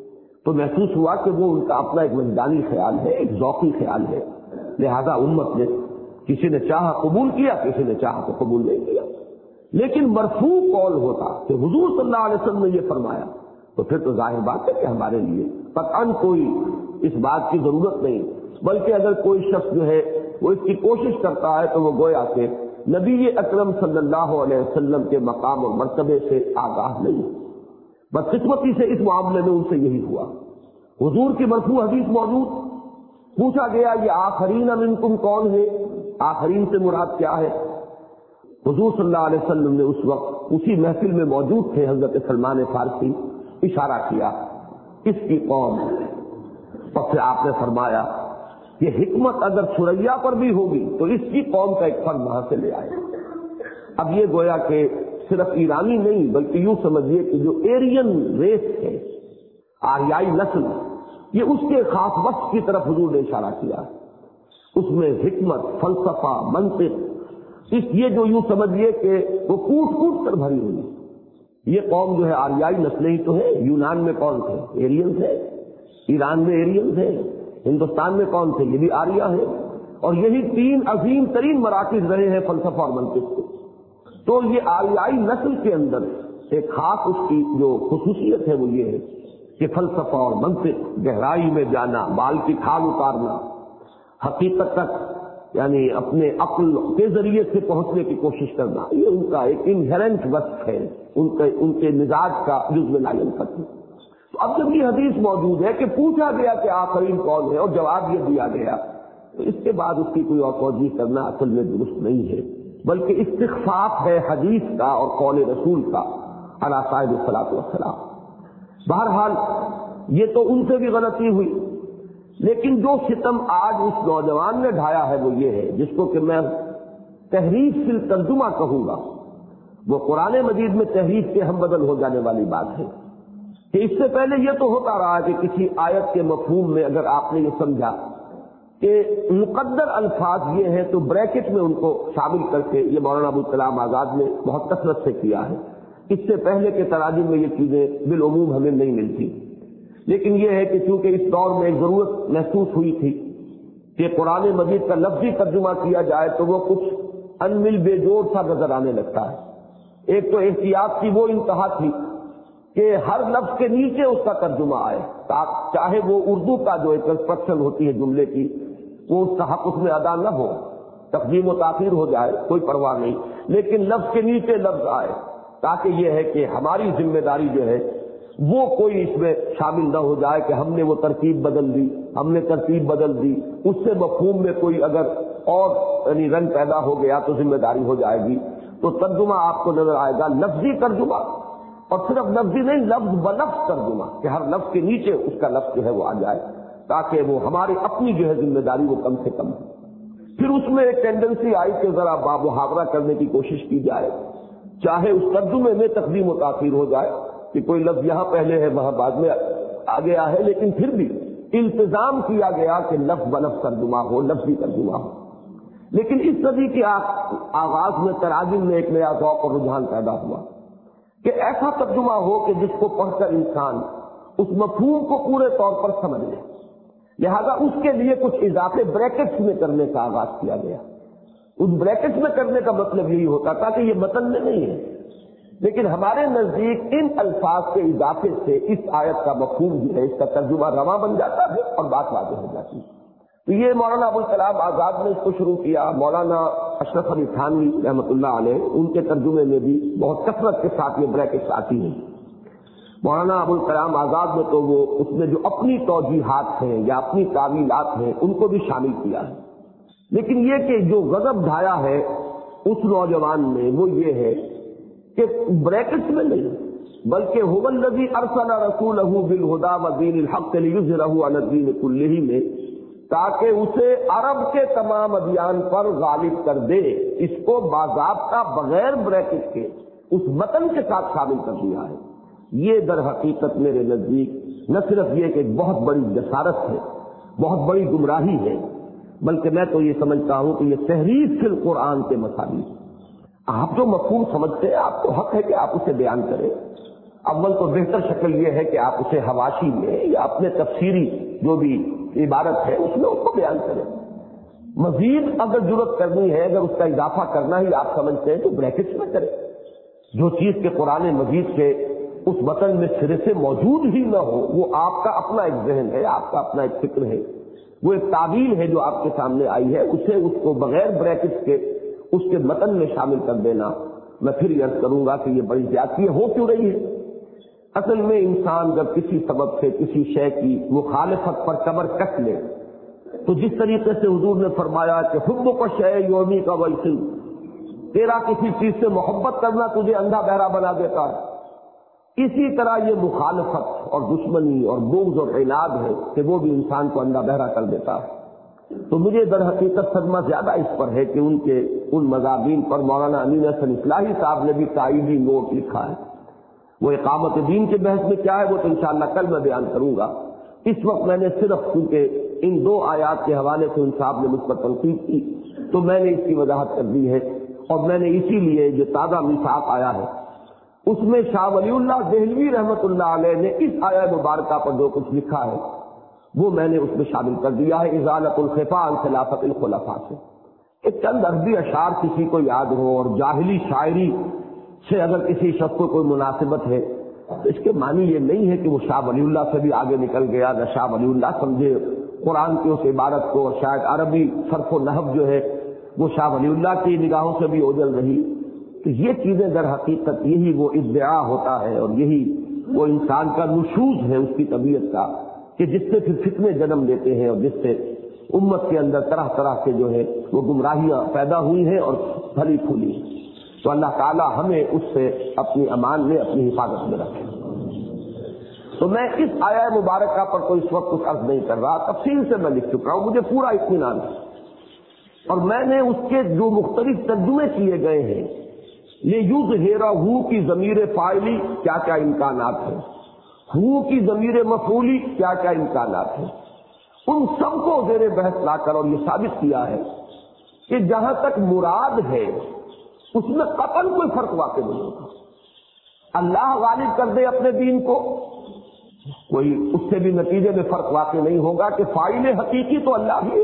تو محسوس ہوا کہ وہ ان کا اپنا ایک وجدانی خیال ہے، ایک ذوقی خیال ہے. لہذا امت نے کسی نے چاہا قبول کیا، کسی نے چاہا تو قبول نہیں کیا. لیکن مرفوع قول ہوتا کہ حضور صلی اللہ علیہ وسلم نے یہ فرمایا تو پھر تو ظاہر بات ہے کہ ہمارے لیے قطعاً کوئی اس بات کی ضرورت نہیں بلکہ اگر کوئی شخص جو ہے وہ اس کی کوشش کرتا ہے تو وہ گویا کہ نبی اکرم صلی اللہ علیہ وسلم کے مقام اور مرتبے سے آگاہ نہیں. بدقسمتی سے اس معاملے میں ان سے یہی ہوا. حضور کی مرفوع حدیث موجود. پوچھا گیا یہ آخرین منکم کون ہے؟ آخرین سے مراد کیا ہے؟ حضور صلی اللہ علیہ وسلم نے اس وقت اسی محفل میں موجود تھے حضرت سلمان فارسی، اشارہ کیا اس کی قوم. اور پھر آپ نے فرمایا یہ حکمت اگر ثریا پر بھی ہوگی تو اس کی قوم کا ایک فرد وہاں سے لے آئے. اب یہ گویا کہ صرف ایرانی نہیں بلکہ یوں سمجھیے کہ جو ایرین ریس ہے، آریائی نسل، یہ اس کے خاص وصف کی طرف حضور نے اشارہ کیا. اس میں حکمت، فلسفہ، منطق، یہ جو یوں سمجھیے کہ وہ کوٹ کوٹ کر بھری ہوئی. یہ قوم جو ہے آریائی نسلیں ہی تو ہے. یونان میں کون تھے؟ ایرینز ہے. ایران میں ایرینز ہے. ہندوستان میں کون تھے؟ یہ بھی آریا ہے. اور یہی تین عظیم ترین مراکز رہے ہیں فلسفہ اور منطق کے. تو یہ آریائی نسل کے اندر ایک خاص اس کی جو خصوصیت ہے وہ یہ ہے کہ فلسفہ اور منطق، گہرائی میں جانا، بال کی کھال اتارنا، حقیقت تک یعنی اپنے عقل کے ذریعے سے پہنچنے کی کوشش کرنا، یہ ان کا ایک انہیرنٹ وصف ہے، ان کے مزاج کا جزو لا ينفك. تو اب جب یہ حدیث موجود ہے کہ پوچھا گیا کہ آخرین کون ہے اور جواب یہ دیا گیا، تو اس کے بعد اس کی کوئی اور توجیہ کرنا اصل میں درست نہیں ہے، بلکہ استخفاف ہے حدیث کا اور قول رسول کا علی صاحب الصلاۃ والسلام. بہرحال یہ تو ان سے بھی غلطی ہوئی، لیکن جو ستم آج اس نوجوان نے ڈھایا ہے وہ یہ ہے، جس کو کہ میں تحریف فی الترجمہ کہوں گا، وہ قرآن مجید میں تحریف کے ہم بدل ہو جانے والی بات ہے. کہ اس سے پہلے یہ تو ہوتا رہا کہ کسی آیت کے مفہوم میں اگر آپ نے یہ سمجھا کہ مقدر الفاظ یہ ہیں تو بریکٹ میں ان کو شامل کر کے، یہ مولانا ابوالکلام آزاد نے بہت کثرت سے کیا ہے. اس سے پہلے کے تراجم میں یہ چیزیں بالعموم ہمیں نہیں ملتی. لیکن یہ ہے کہ چونکہ اس دور میں ایک ضرورت محسوس ہوئی تھی کہ قرآن مجید کا لفظی ترجمہ کیا جائے تو وہ کچھ انمل بے جوڑ سا نظر آنے لگتا ہے. ایک تو احتیاط کی وہ انتہا تھی کہ ہر لفظ کے نیچے اس کا ترجمہ آئے، چاہے وہ اردو کا جو ایک کنسٹرکشن ہوتی ہے جملے کی وہ اس کا حق اس میں ادا نہ ہو، تقدیم و تاخیر ہو جائے، کوئی پرواہ نہیں، لیکن لفظ کے نیچے لفظ آئے تاکہ یہ ہے کہ ہماری ذمہ داری جو ہے وہ کوئی اس میں شامل نہ ہو جائے کہ ہم نے وہ ترکیب بدل دی، ہم نے ترتیب بدل دی، اس سے مفہوم میں کوئی اگر اور یعنی رنگ پیدا ہو گیا تو ذمہ داری ہو جائے گی. تو ترجمہ آپ کو نظر آئے گا لفظی ترجمہ، اور صرف لفظی نہیں، لفظ بلفظ ترجمہ کہ ہر لفظ کے نیچے اس کا لفظ جو ہے وہ آ جائے تاکہ وہ ہماری اپنی جو ہے ذمہ داری وہ کم سے کم ہو. پھر اس میں ایک ٹینڈنسی آئی کہ ذرا محاورہ کرنے کی کوشش کی جائے، چاہے اس ترجمے میں تقدیم و تاخیر ہو جائے کہ کوئی لفظ یہاں پہلے ہے وہاں بعد میں آ گیا ہے، لیکن پھر بھی التزام کیا گیا کہ لفظ بلفظ ترجمہ ہو، لفظی ترجمہ ہو. لیکن اس صدی کے آغاز میں تراجم میں ایک نیا ذوق اور رجحان پیدا ہوا کہ ایسا ترجمہ ہو کہ جس کو پڑھ کر انسان اس مفہوم کو پورے طور پر سمجھ لے. لہذا اس کے لیے کچھ اضافے بریکٹس میں کرنے کا آغاز کیا گیا. اس بریکٹس میں کرنے کا مطلب یہی ہوتا تھا کہ یہ متن میں نہیں ہے، لیکن ہمارے نزدیک ان الفاظ کے اضافے سے اس آیت کا مفہوم جو ہے، اس کا ترجمہ رواں بن جاتا ہے اور بات واضح ہو جاتی ہے. تو یہ مولانا ابوالکلام آزاد نے اس کو شروع کیا. مولانا اشرف علی تھانوی رحمۃ اللہ علیہ ان کے ترجمے میں بھی بہت کثرت کے ساتھ یہ بریکٹس آتی ہیں. مولانا ابوالکلام آزاد نے تو وہ اس میں جو اپنی توجیحات ہیں یا اپنی تعویلات ہیں ان کو بھی شامل کیا ہے. لیکن یہ کہ جو غضب ڈھایا ہے اس نوجوان میں وہ یہ ہے کہ بریکٹس میں نہیں بلکہ هو الذی ارسل رسولہ بالہدی ودین الحق لیظہرہ علی الدین کلہ میں، تاکہ اسے عرب کے تمام ادیان پر غالب کر دے. اس کو باضابطہ بغیر بریکٹ کے اس متن کے ساتھ شامل کر دیا ہے. یہ در حقیقت میرے نزدیک نہ صرف یہ کہ ایک بہت بڑی جسارت ہے، بہت بڑی گمراہی ہے، بلکہ میں تو یہ سمجھتا ہوں کہ یہ تحریف فی القرآن کے مساوی. آپ جو مفہوم سمجھتے ہیں آپ کو حق ہے کہ آپ اسے بیان کریں. اول تو بہتر شکل یہ ہے کہ آپ اسے حواشی میں یا اپنے تفسیری جو بھی عبارت ہے اس میں اس کو بیان کریں. مزید اگر ضرورت کرنی ہے، اگر اس کا اضافہ کرنا ہی آپ سمجھتے ہیں تو بریکٹس میں کریں. جو چیز کے قرآن مجید کے اس متن میں سرے سے موجود ہی نہ ہو وہ آپ کا اپنا ایک ذہن ہے، آپ کا اپنا ایک فکر ہے، وہ ایک تعبیر ہے جو آپ کے سامنے آئی ہے، اس کو بغیر بریکٹس کے اس کے متن میں شامل کر دینا، میں پھر یہ عرض کروں گا کہ یہ بڑی زیادتی ہو کیوں رہی ہے۔ اصل میں انسان جب کسی سبب سے کسی شے کی مخالفت پر کمر کس لے تو جس طریقے سے حضور نے فرمایا کہ حب کو شے یومی کا ویسل، تیرا کسی چیز سے محبت کرنا تجھے اندھا بہرا بنا دیتا ہے، اسی طرح یہ مخالفت اور دشمنی اور بغض اور عناد ہے کہ وہ بھی انسان کو اندھا بہرا کر دیتا ہے۔ تو مجھے در حقیقت صدمہ زیادہ اس پر ہے کہ ان مضامین پر مولانا امین حسن اصلاحی صاحب نے بھی تائیدی نوٹ لکھا ہے۔ وہ اقامت دین کے بحث میں کیا ہے وہ تو انشاءاللہ کل میں بیان کروں گا۔ اس وقت میں نے صرف کیونکہ ان 2 آیات کے حوالے سے ان صاحب نے مجھ پر تنقید کی تو میں نے اس کی وضاحت کر دی ہے، اور میں نے اسی لیے جو تازہ میثاق آیا ہے اس میں شاہ ولی اللہ دہلوی رحمۃ اللہ علیہ نے اس آیہ مبارکہ پر جو کچھ لکھا ہے وہ میں نے اس میں شامل کر دیا ہے، ازالۃ الخفا عن خلافت الخلفاء سے۔ کہ چند عربی اشعار کسی کو یاد ہو اور جاہلی شاعری سے اگر کسی شخص کو کوئی مناسبت ہے تو اس کے معنی یہ نہیں ہے کہ وہ شاہ ولی اللہ سے بھی آگے نکل گیا، نہ شاہ ولی اللہ سمجھے قرآن کی اس عبارت کو، اور شاید عربی صرف و نحو جو ہے وہ شاہ ولی اللہ کی نگاہوں سے بھی اوجھل رہی۔ تو یہ چیزیں در حقیقت یہی وہ ادعا ہوتا ہے اور یہی وہ انسان کا نشوز ہے اس کی طبیعت کا کہ جس سے پھر فتنے جنم لیتے ہیں اور جس سے امت کے اندر طرح طرح کے جو ہے وہ گمراہیاں پیدا ہوئی ہیں اور پھلی پھولی۔ تو اللہ تعالی ہمیں اس سے اپنی امان میں اپنی حفاظت میں رکھے۔ تو میں اس آیہ مبارکہ پر کوئی اس وقت کچھ عرض نہیں کر رہا، تفصیل سے میں لکھ چکا ہوں، مجھے پورا اطمینان ہے، اور میں نے اس کے جو مختلف ترجمے کیے گئے ہیں لِیُظْہِرَہُ کی ضمیر فاعلی کیا کیا امکانات ہیں، ہو کی ضمیر مفعولی کیا کیا امکانات ہیں، ان سب کو زیر بحث لا کر اور یہ ثابت کیا ہے کہ جہاں تک مراد ہے اس میں قطعاً کوئی فرق واقع نہیں ہوتا۔ اللہ غالب کر دے اپنے دین کو، کوئی اس سے بھی نتیجے میں فرق واقع نہیں ہوگا کہ فاعل حقیقی تو اللہ ہی ہے،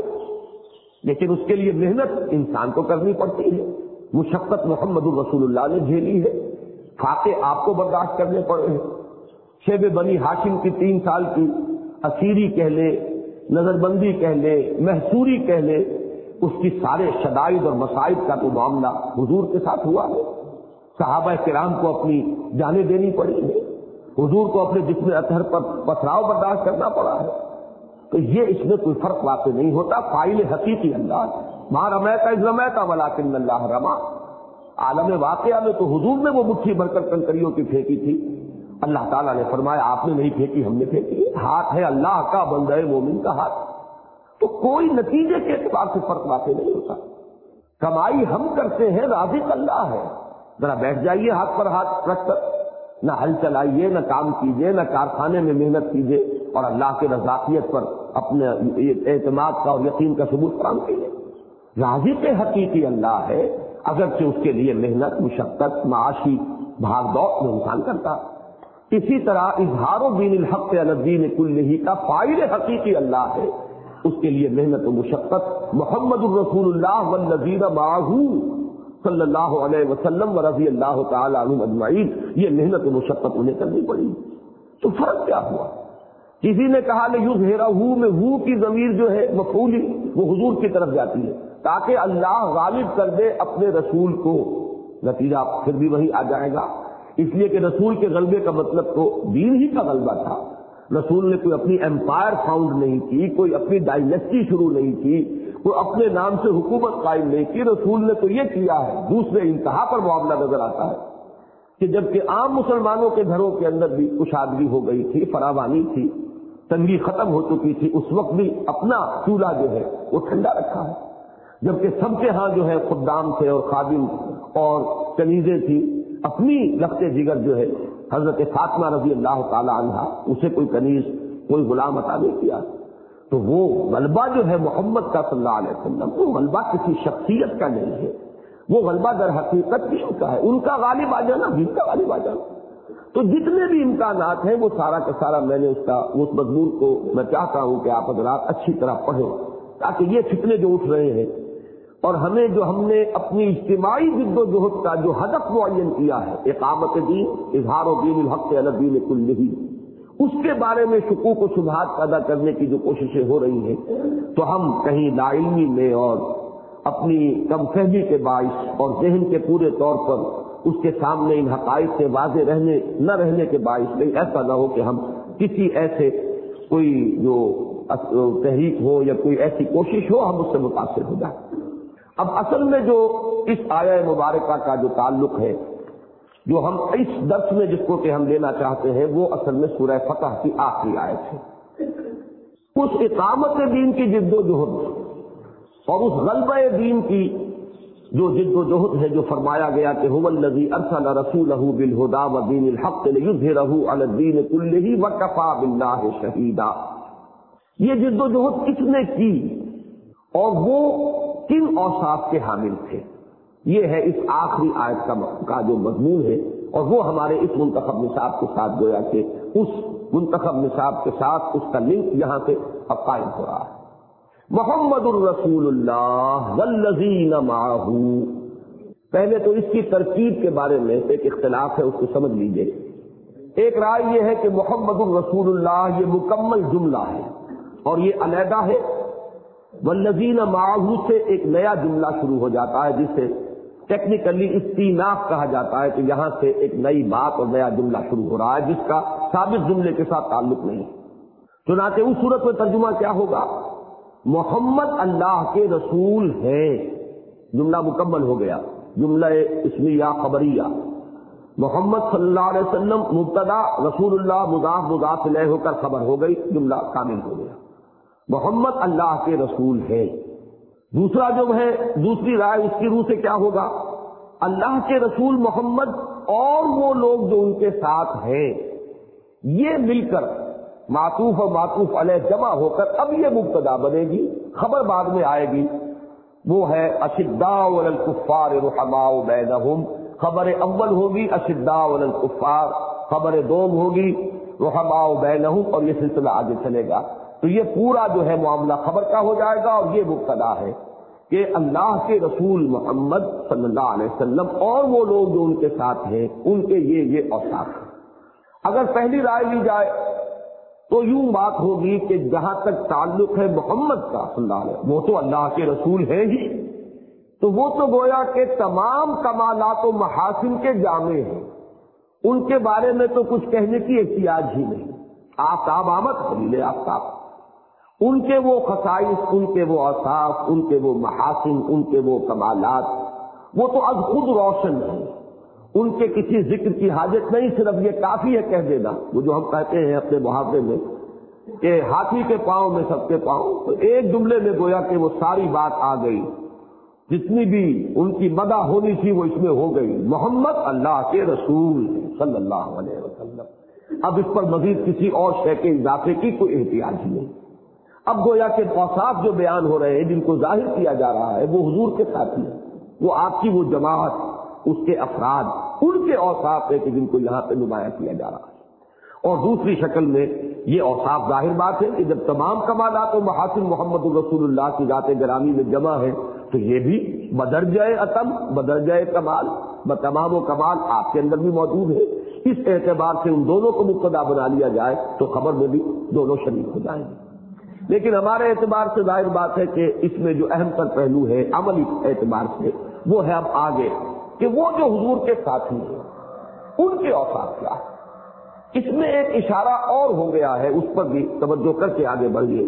لیکن اس کے لیے محنت انسان کو کرنی پڑتی ہے، مشقت محمد الرسول اللہ نے جھیلی ہے، فاقے آپ کو برداشت کرنے پڑے ہیں۔ شیب بنی ہاشم کی 3 سال کی اسیری کہہ لے، نظر بندی کہہ لے، محصوری کہہ لے، اس کی سارے شدائد اور مصائب کا تو معاملہ حضور کے ساتھ ہوا ہے۔ صحابہ کرام کو اپنی جانیں دینی پڑی ہے، حضور کو اپنے جسم اطہر پر پتھراؤ برداشت کرنا پڑا ہے۔ تو یہ اس میں کوئی فرق واقع نہیں ہوتا، فاعل حقیقی اللہ، ما رمیت اذ رمیت ولکن اللہ رمی۔ عالم واقعہ میں تو حضور نے وہ مٹھی بھر کر کنکریوں کی پھینکی تھی، اللہ تعالیٰ نے فرمایا آپ نے نہیں پھینکی ہم نے پھینکی، ہاتھ ہے اللہ کا، بندہ مومن کا ہاتھ۔ تو کوئی نتیجے کے اعتبار سے فرق واقع نہیں ہوتا۔ کمائی ہم کرتے ہیں، رازق اللہ ہے۔ ذرا بیٹھ جائیے ہاتھ پر ہاتھ رکھ کر، نہ ہل چلائیے، نہ کام کیجیے، نہ کارخانے میں محنت کیجیے، اور اللہ کے رزاقیت پر اپنے اعتماد کا اور یقین کا ثبوت فراہم کیجیے۔ رازق حقیقی اللہ ہے، اگرچہ اس کے لیے محنت، مشقت، معاشی بھاگ دوڑ میں انسان کرتا۔ اسی طرح اظہار و دین الحق علی الدین کلہ کا فاعل حقیقی اللہ ہے، اس کے لیے محنت و مشقت محمد الرسول اللہ والذین معہ صلی اللہ علیہ وسلم ورضی اللہ تعالی عنہم اجمعین، یہ محنت و مشقت انہیں کرنی پڑی۔ تو فرق کیا ہوا؟ کسی نے کہا لِیُظْہِرَہُ میں ہو کی ضمیر جو ہے مفعولی وہ حضور کی طرف جاتی ہے تاکہ اللہ غالب کر دے اپنے رسول کو، نتیجہ پھر بھی وہی آ جائے گا، اس لیے کہ رسول کے غلبے کا مطلب تو دین ہی کا غلبہ تھا۔ رسول نے کوئی اپنی امپائر فاؤنڈ نہیں کی، کوئی اپنی ڈائنیسٹی شروع نہیں کی، کوئی اپنے نام سے حکومت قائم نہیں کی، رسول نے تو یہ کیا ہے۔ دوسرے انتہا پر معاملہ نظر آتا ہے کہ جبکہ عام مسلمانوں کے گھروں کے اندر بھی کشادگی ہو گئی تھی، فراوانی تھی، تنگی ختم ہو چکی تھی، اس وقت بھی اپنا چولہا جو ہے وہ ٹھنڈا رکھا ہے، جبکہ سب کے ہاں جو ہے خدام تھے اور خادم اور کنیزیں تھی، اپنی لخت جگر جو ہے حضرت فاطمہ رضی اللہ تعالی عنہا، اسے کوئی کنیز کوئی غلام عطا نہیں کیا۔ تو وہ غلبہ جو ہے محمد کا صلی اللہ علیہ وسلم، وہ غلبہ کسی شخصیت کا نہیں ہے، وہ غلبہ در حقیقت دین کا ہے، ان کا غالب آ جانا، دین کا غالب آ جانا۔ تو جتنے بھی امکانات ہیں وہ سارا کا سارا میں نے اس مضمون کو میں چاہتا ہوں کہ آپ حضرات اچھی طرح پڑھیں، تاکہ یہ فتنے جو اٹھ رہے ہیں اور ہم نے اپنی اجتماعی جد و جہد کا جو ہدف معین کیا ہے، اقامت دین، اظہار و دین الحق علی الدین کلہ، اس کے بارے میں شکوک و شبہات پیدا کرنے کی جو کوششیں ہو رہی ہیں، تو ہم کہیں لاعلمی میں اور اپنی کم فہمی کے باعث اور ذہن کے پورے طور پر اس کے سامنے ان حقائق سے واضح نہ رہنے کے باعث نہیں ایسا نہ ہو کہ ہم کسی ایسے کوئی جو تحریک ہو یا کوئی ایسی کوشش ہو ہم اس سے متاثر ہو جائیں۔ اب اصل میں جو اس آیہ مبارکہ کا جو تعلق ہے، جو ہم اس درس میں جس کو کہ ہم لینا چاہتے ہیں، وہ اصل میں سورہ فتح کی آخری آیت ہے۔ اس اقامت دین کی جد و جہد اور اس غلبہ دین کی جو جد و جہد ہے، جو فرمایا گیا کہ هو الذی ارسل رسولہ بالہدی ودین الحق لیظہرہ علی الدین کلہ وکفی باللہ شہیدا، یہ جد و جہد کس نے کی اور وہ کن اوصاف کے حامل تھے؟ یہ ہے اس آخری آیت کا جو مضمون ہے، اور وہ ہمارے اس منتخب نصاب کے ساتھ گویا کہ اس منتخب نصاب کے ساتھ اس کا لنک یہاں سے اب قائم ہو رہا ہے۔ محمد الرسول اللہ والذین معہ، پہلے تو اس کی ترکیب کے بارے میں ایک اختلاف ہے، اس کو سمجھ لیجئے۔ ایک رائے یہ ہے کہ محمد الرسول اللہ یہ مکمل جملہ ہے اور یہ علیحدہ ہے، والذین معہ سے ایک نیا جملہ شروع ہو جاتا ہے جسے ٹیکنیکلی استیناف کہا جاتا ہے، کہ یہاں سے ایک نئی بات اور نیا جملہ شروع ہو رہا ہے جس کا سابق جملے کے ساتھ تعلق نہیں۔ چنانچہ اس صورت میں ترجمہ کیا ہوگا؟ محمد اللہ کے رسول ہیں، جملہ مکمل ہو گیا، جملہ اسمیہ خبریہ۔ محمد صلی اللہ علیہ وسلم مبتدا، رسول اللہ مضاف مضاف الیہ ہو کر خبر ہو گئی، جملہ کامل ہو گیا۔ محمد اللہ کے رسول ہے۔ دوسرا جو ہے، دوسری رائے اس کی روح سے کیا ہوگا؟ اللہ کے رسول محمد اور وہ لوگ جو ان کے ساتھ ہیں، یہ مل کر معطوف اور معطوف علیہ جمع ہو کر اب یہ مبتدا بنے گی، خبر بعد میں آئے گی، وہ ہے اشداء علی الکفار رحماء بینہم، خبر اول ہوگی اشداء علی الکفار، خبر دوم ہوگی رحماء بینہم، اور یہ سلسلہ آگے چلے گا۔ تو یہ پورا جو ہے معاملہ خبر کا ہو جائے گا، اور یہ مبتدا ہے کہ اللہ کے رسول محمد صلی اللہ علیہ وسلم اور وہ لوگ جو ان کے ساتھ ہیں، ان کے یہ اوصاف ہیں۔ اگر پہلی رائے لی جائے تو یوں بات ہوگی کہ جہاں تک تعلق ہے محمد کا صلی اللہ علیہ وسلم، وہ تو اللہ کے رسول ہیں ہی، تو وہ تو گویا کہ تمام کمالات و محاسن کے جامع ہیں، ان کے بارے میں تو کچھ کہنے کی احتیاج ہی نہیں۔ آفتاب آمد خلیل آفتاب، ان کے وہ خصائص، ان کے وہ اوصاف، ان کے وہ محاسن، ان کے وہ کمالات، وہ تو از خود روشن ہیں، ان کے کسی ذکر کی حاجت نہیں، صرف یہ کافی ہے کہہ دینا، وہ جو ہم کہتے ہیں اپنے محاورے میں کہ ہاتھی کے پاؤں میں سب کے پاؤں، تو ایک جملے میں گویا کہ وہ ساری بات آ گئی، جتنی بھی ان کی مدح ہونی تھی وہ اس میں ہو گئی۔ محمد اللہ کے رسول صلی اللہ علیہ وسلم، اب اس پر مزید کسی اور شے کے اضافے کی کوئی احتیاج ہی نہیں۔ اب گویا کہ اوصاف جو بیان ہو رہے ہیں، جن کو ظاہر کیا جا رہا ہے، وہ حضور کے ساتھی ہیں، وہ آپ کی وہ جماعت، اس کے افراد، ان کے اوصاف ہے کہ جن کو یہاں پہ نمایاں کیا جا رہا ہے۔ اور دوسری شکل میں یہ اوصاف ظاہر بات ہے کہ جب تمام کمالات و محاسن محمد الرسول اللہ کی ذات گرامی میں جمع ہے، تو یہ بھی بدرجہ اتم، بدرجہ کمال، بتمام و کمال آپ کے اندر بھی موجود ہے۔ اس اعتبار سے ان دونوں کو مبتدا بنا لیا جائے تو خبر میں بھی دونوں شریک ہو جائیں گے۔ لیکن ہمارے اعتبار سے ظاہر بات ہے کہ اس میں جو اہم تر پہلو ہے عملی اعتبار سے، وہ ہے اب آگے کہ وہ جو حضور کے ساتھی ہیں ان کے اوصاف کیا ہے۔ اس میں ایک اشارہ اور ہو گیا ہے، اس پر بھی توجہ کر کے آگے بڑھیے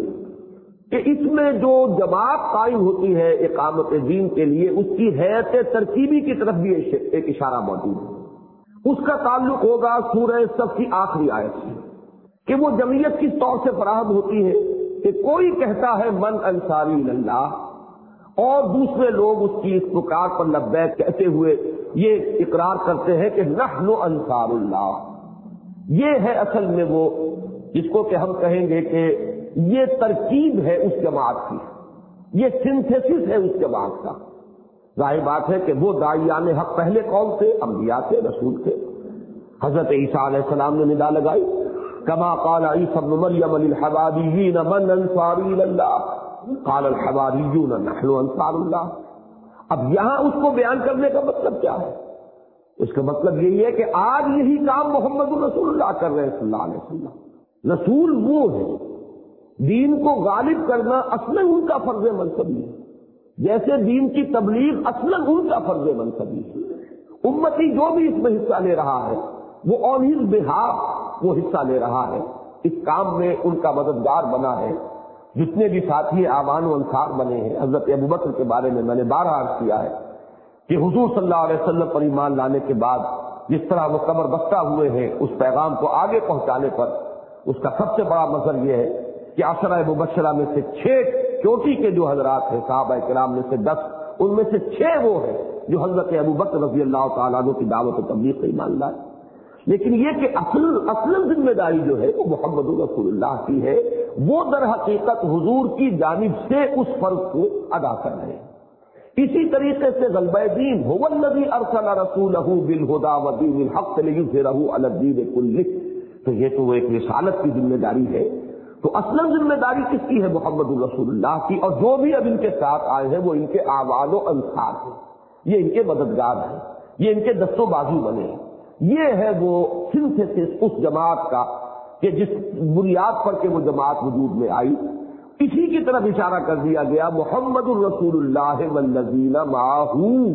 کہ اس میں جو جماعت قائم ہوتی ہے اقامت دین کے لیے، اس کی حیت ترکیبی کی طرف بھی ایک اشارہ موجود ہے۔ اس کا تعلق ہوگا سورہ صف کی آخری آیت سے کہ وہ جمعیت کس طور سے فراہم ہوتی ہے کہ کوئی کہتا ہے من انصاری اللہ، اور دوسرے لوگ اس کی اس پکار پر لبیک کہتے ہوئے یہ اقرار کرتے ہیں کہ نحن انصار اللہ۔ یہ ہے اصل میں وہ جس کو کہ ہم کہیں گے کہ یہ ترکیب ہے اس جماعت کی، یہ سنتھیسس ہے اس جماعت کا۔ ظاہر بات ہے کہ وہ داعیان حق پہلے قوم سے، انبیاء سے، رسول سے۔ حضرت عیسیٰ علیہ السلام نے ندا لگائی کما قال عیسی ابن مریم للحواریین من انصاری اللہ قال الحواریون نحن انصار اللہ۔ اب یہاں اس کو بیان کرنے کا مطلب کیا ہے؟ اس کا مطلب یہی ہے کہ آج یہی کام محمد الرسول اللہ کر رہے ہیں صلی اللہ علیہ وسلم۔ رسول وہ ہے، دین کو غالب کرنا اصلاً ان کا فرض منصبی ہے، جیسے دین کی تبلیغ اصلاً ان کا فرض منصبی ہے۔ امتی جو بھی اس میں حصہ لے رہا ہے وہ آن ہز بہاف وہ حصہ لے رہا ہے، اس کام میں ان کا مددگار بنا ہے۔ جتنے بھی ساتھی اعوان و انصار بنے ہیں، حضرت ابوبکر کے بارے میں نے بارہا عرض کیا ہے کہ حضور صلی اللہ علیہ وسلم پر ایمان لانے کے بعد جس طرح وہ کمر بستہ ہوئے ہیں اس پیغام کو آگے پہنچانے پر، اس کا سب سے بڑا مظہر یہ ہے کہ عشرہ مبشرہ میں سے 6 چوٹی کے جو حضرات ہیں، صحابہ کرام میں سے 10، ان میں سے 6 وہ ہیں جو حضرت ابوبکر رضی اللہ تعالیٰ عنہ کی دعوت و تبلیغ سے ایمان لائے۔ لیکن یہ کہ اصل ذمہ داری جو ہے وہ محمد رسول اللہ کی ہے، وہ در حقیقت حضور کی جانب سے اس فرض کو ادا کر رہے ہیں۔ اسی طریقے سے غلبہ دین هو الذی ارسل رسولہ بالہدی ودین الحق لیظہرہ علی الدین کلہ، تو یہ تو ایک رسالت کی ذمہ داری ہے۔ تو اصل ذمہ داری کس کی ہے؟ محمد رسول اللہ کی، اور جو بھی اب ان کے ساتھ آئے ہیں وہ ان کے اعوان و انصار ہیں، یہ ان کے مددگار ہیں، یہ ان کے دست و بازو بنے ہیں۔ یہ ہے وہ سنتھیسس اس جماعت کا کہ جس بنیاد پر کہ وہ جماعت وجود میں آئی، اسی کی طرف اشارہ کر دیا گیا محمد الرسول اللہ والذین معہ،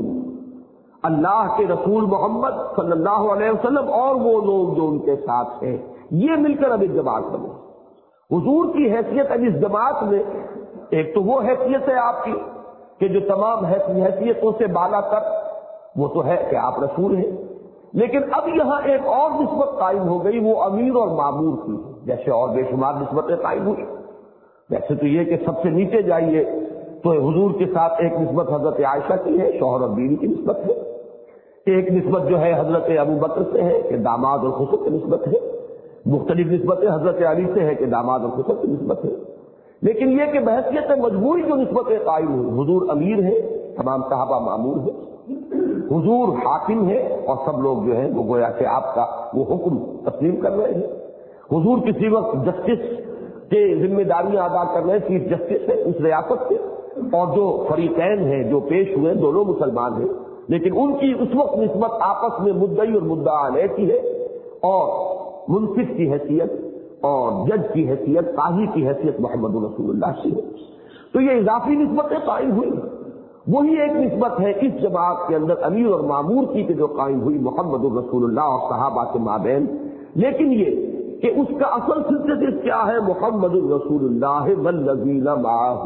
اللہ کے رسول محمد صلی اللہ علیہ وسلم اور وہ لوگ جو ان کے ساتھ ہیں، یہ مل کر اب ایک جماعت بنے۔ حضور کی حیثیت اب اس جماعت میں ایک تو وہ حیثیت ہے آپ کی کہ جو تمام حیثیتوں سے بالا تر وہ تو ہے کہ آپ رسول ہیں، لیکن اب یہاں ایک اور نسبت قائم ہو گئی، وہ امیر اور مامور کی، جیسے اور بے شمار نسبتیں قائم ہوئی۔ ویسے تو یہ کہ سب سے نیچے جائیے تو حضور کے ساتھ ایک نسبت حضرت عائشہ کی ہے، شوہر اور بیوی کی نسبت ہے، ایک نسبت جو ہے حضرت ابوبکر سے ہے کہ داماد اور خسر کی نسبت ہے، مختلف نسبتیں حضرت علی سے ہے کہ داماد اور خسر کی نسبت ہے۔ لیکن یہ کہ بحثیت مجموعی جو نسبتیں قائم ہوئی، حضور امیر ہے، تمام صحابہ مامور ہیں، حضور حاکم ہے اور سب لوگ جو ہیں وہ گویا کہ آپ کا وہ حکم تسلیم کر رہے ہیں، حضور کسی وقت جسٹس کے ذمہ داریاں ادا کر رہے ہیں، چیف جسٹس ہے اس ریاست کے، اور جو فریقین ہیں جو پیش ہوئے دونوں مسلمان ہیں، لیکن ان کی اس وقت نسبت آپس میں مدعی اور مدعا علیہ کی ہے، اور منصف کی حیثیت اور جج کی حیثیت، قاضی کی حیثیت محمد رسول اللہ سے ہے۔ تو یہ اضافی نسبتیں قائم ہوئی، وہی ایک نسبت ہے اس جماعت کے اندر امیر اور مامور کی کہ جو قائم ہوئی محمد رسول اللہ اور صحابہ کے مابین۔ لیکن یہ کہ اس کا اصل سلسلہ کیا ہے؟ محمد رسول اللہ والذین معہ،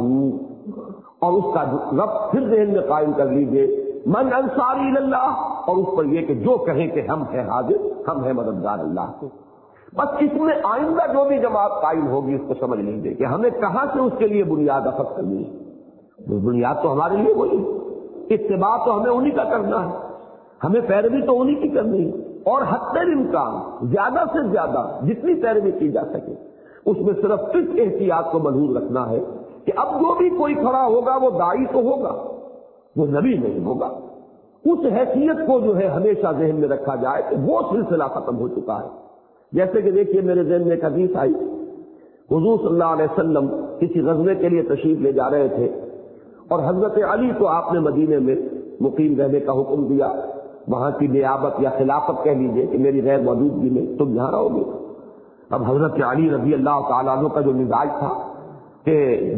اور اس کا ربط پھر ذہن میں قائم کر لیجئے، من انصاری اللہ، اور اس پر یہ کہ جو کہیں کہ ہم ہیں حاضر، ہم ہیں مددگار اللہ کے۔ بس اس میں آئندہ جو بھی جماعت قائم ہوگی اس کو سمجھ لیجیے کہ ہمیں کہاں سے اس کے لیے بنیاد افق کرنی ہے۔ بنیاد تو ہمارے لیے وہی، اتباع تو ہمیں انہی کا کرنا ہے، ہمیں پیروی تو انہی کی کرنی ہے، اور حتی الامکان زیادہ سے زیادہ جتنی پیروی کی جا سکے اس میں صرف اس احتیاط کو ملحوظ رکھنا ہے کہ اب جو بھی کوئی کھڑا ہوگا وہ داعی تو ہوگا، وہ نبی نہیں ہوگا۔ اس حیثیت کو جو ہے ہمیشہ ذہن میں رکھا جائے کہ وہ سلسلہ ختم ہو چکا ہے۔ جیسے کہ دیکھیے میرے ذہن میں ایک حدیث آئی، حضور صلی اللہ علیہ وسلم کسی غزوے کے لیے تشریف لے جا رہے تھے، اور حضرت علی کو آپ نے مدینے میں مقیم رہنے کا حکم دیا، وہاں کی نیابت یا خلافت کہہ لیجیے کہ میری غیر موجودگی میں تم یہاں رہو گے۔ اب حضرت علی رضی اللہ تعالیٰ عنہ کا جو مزاج تھا کہ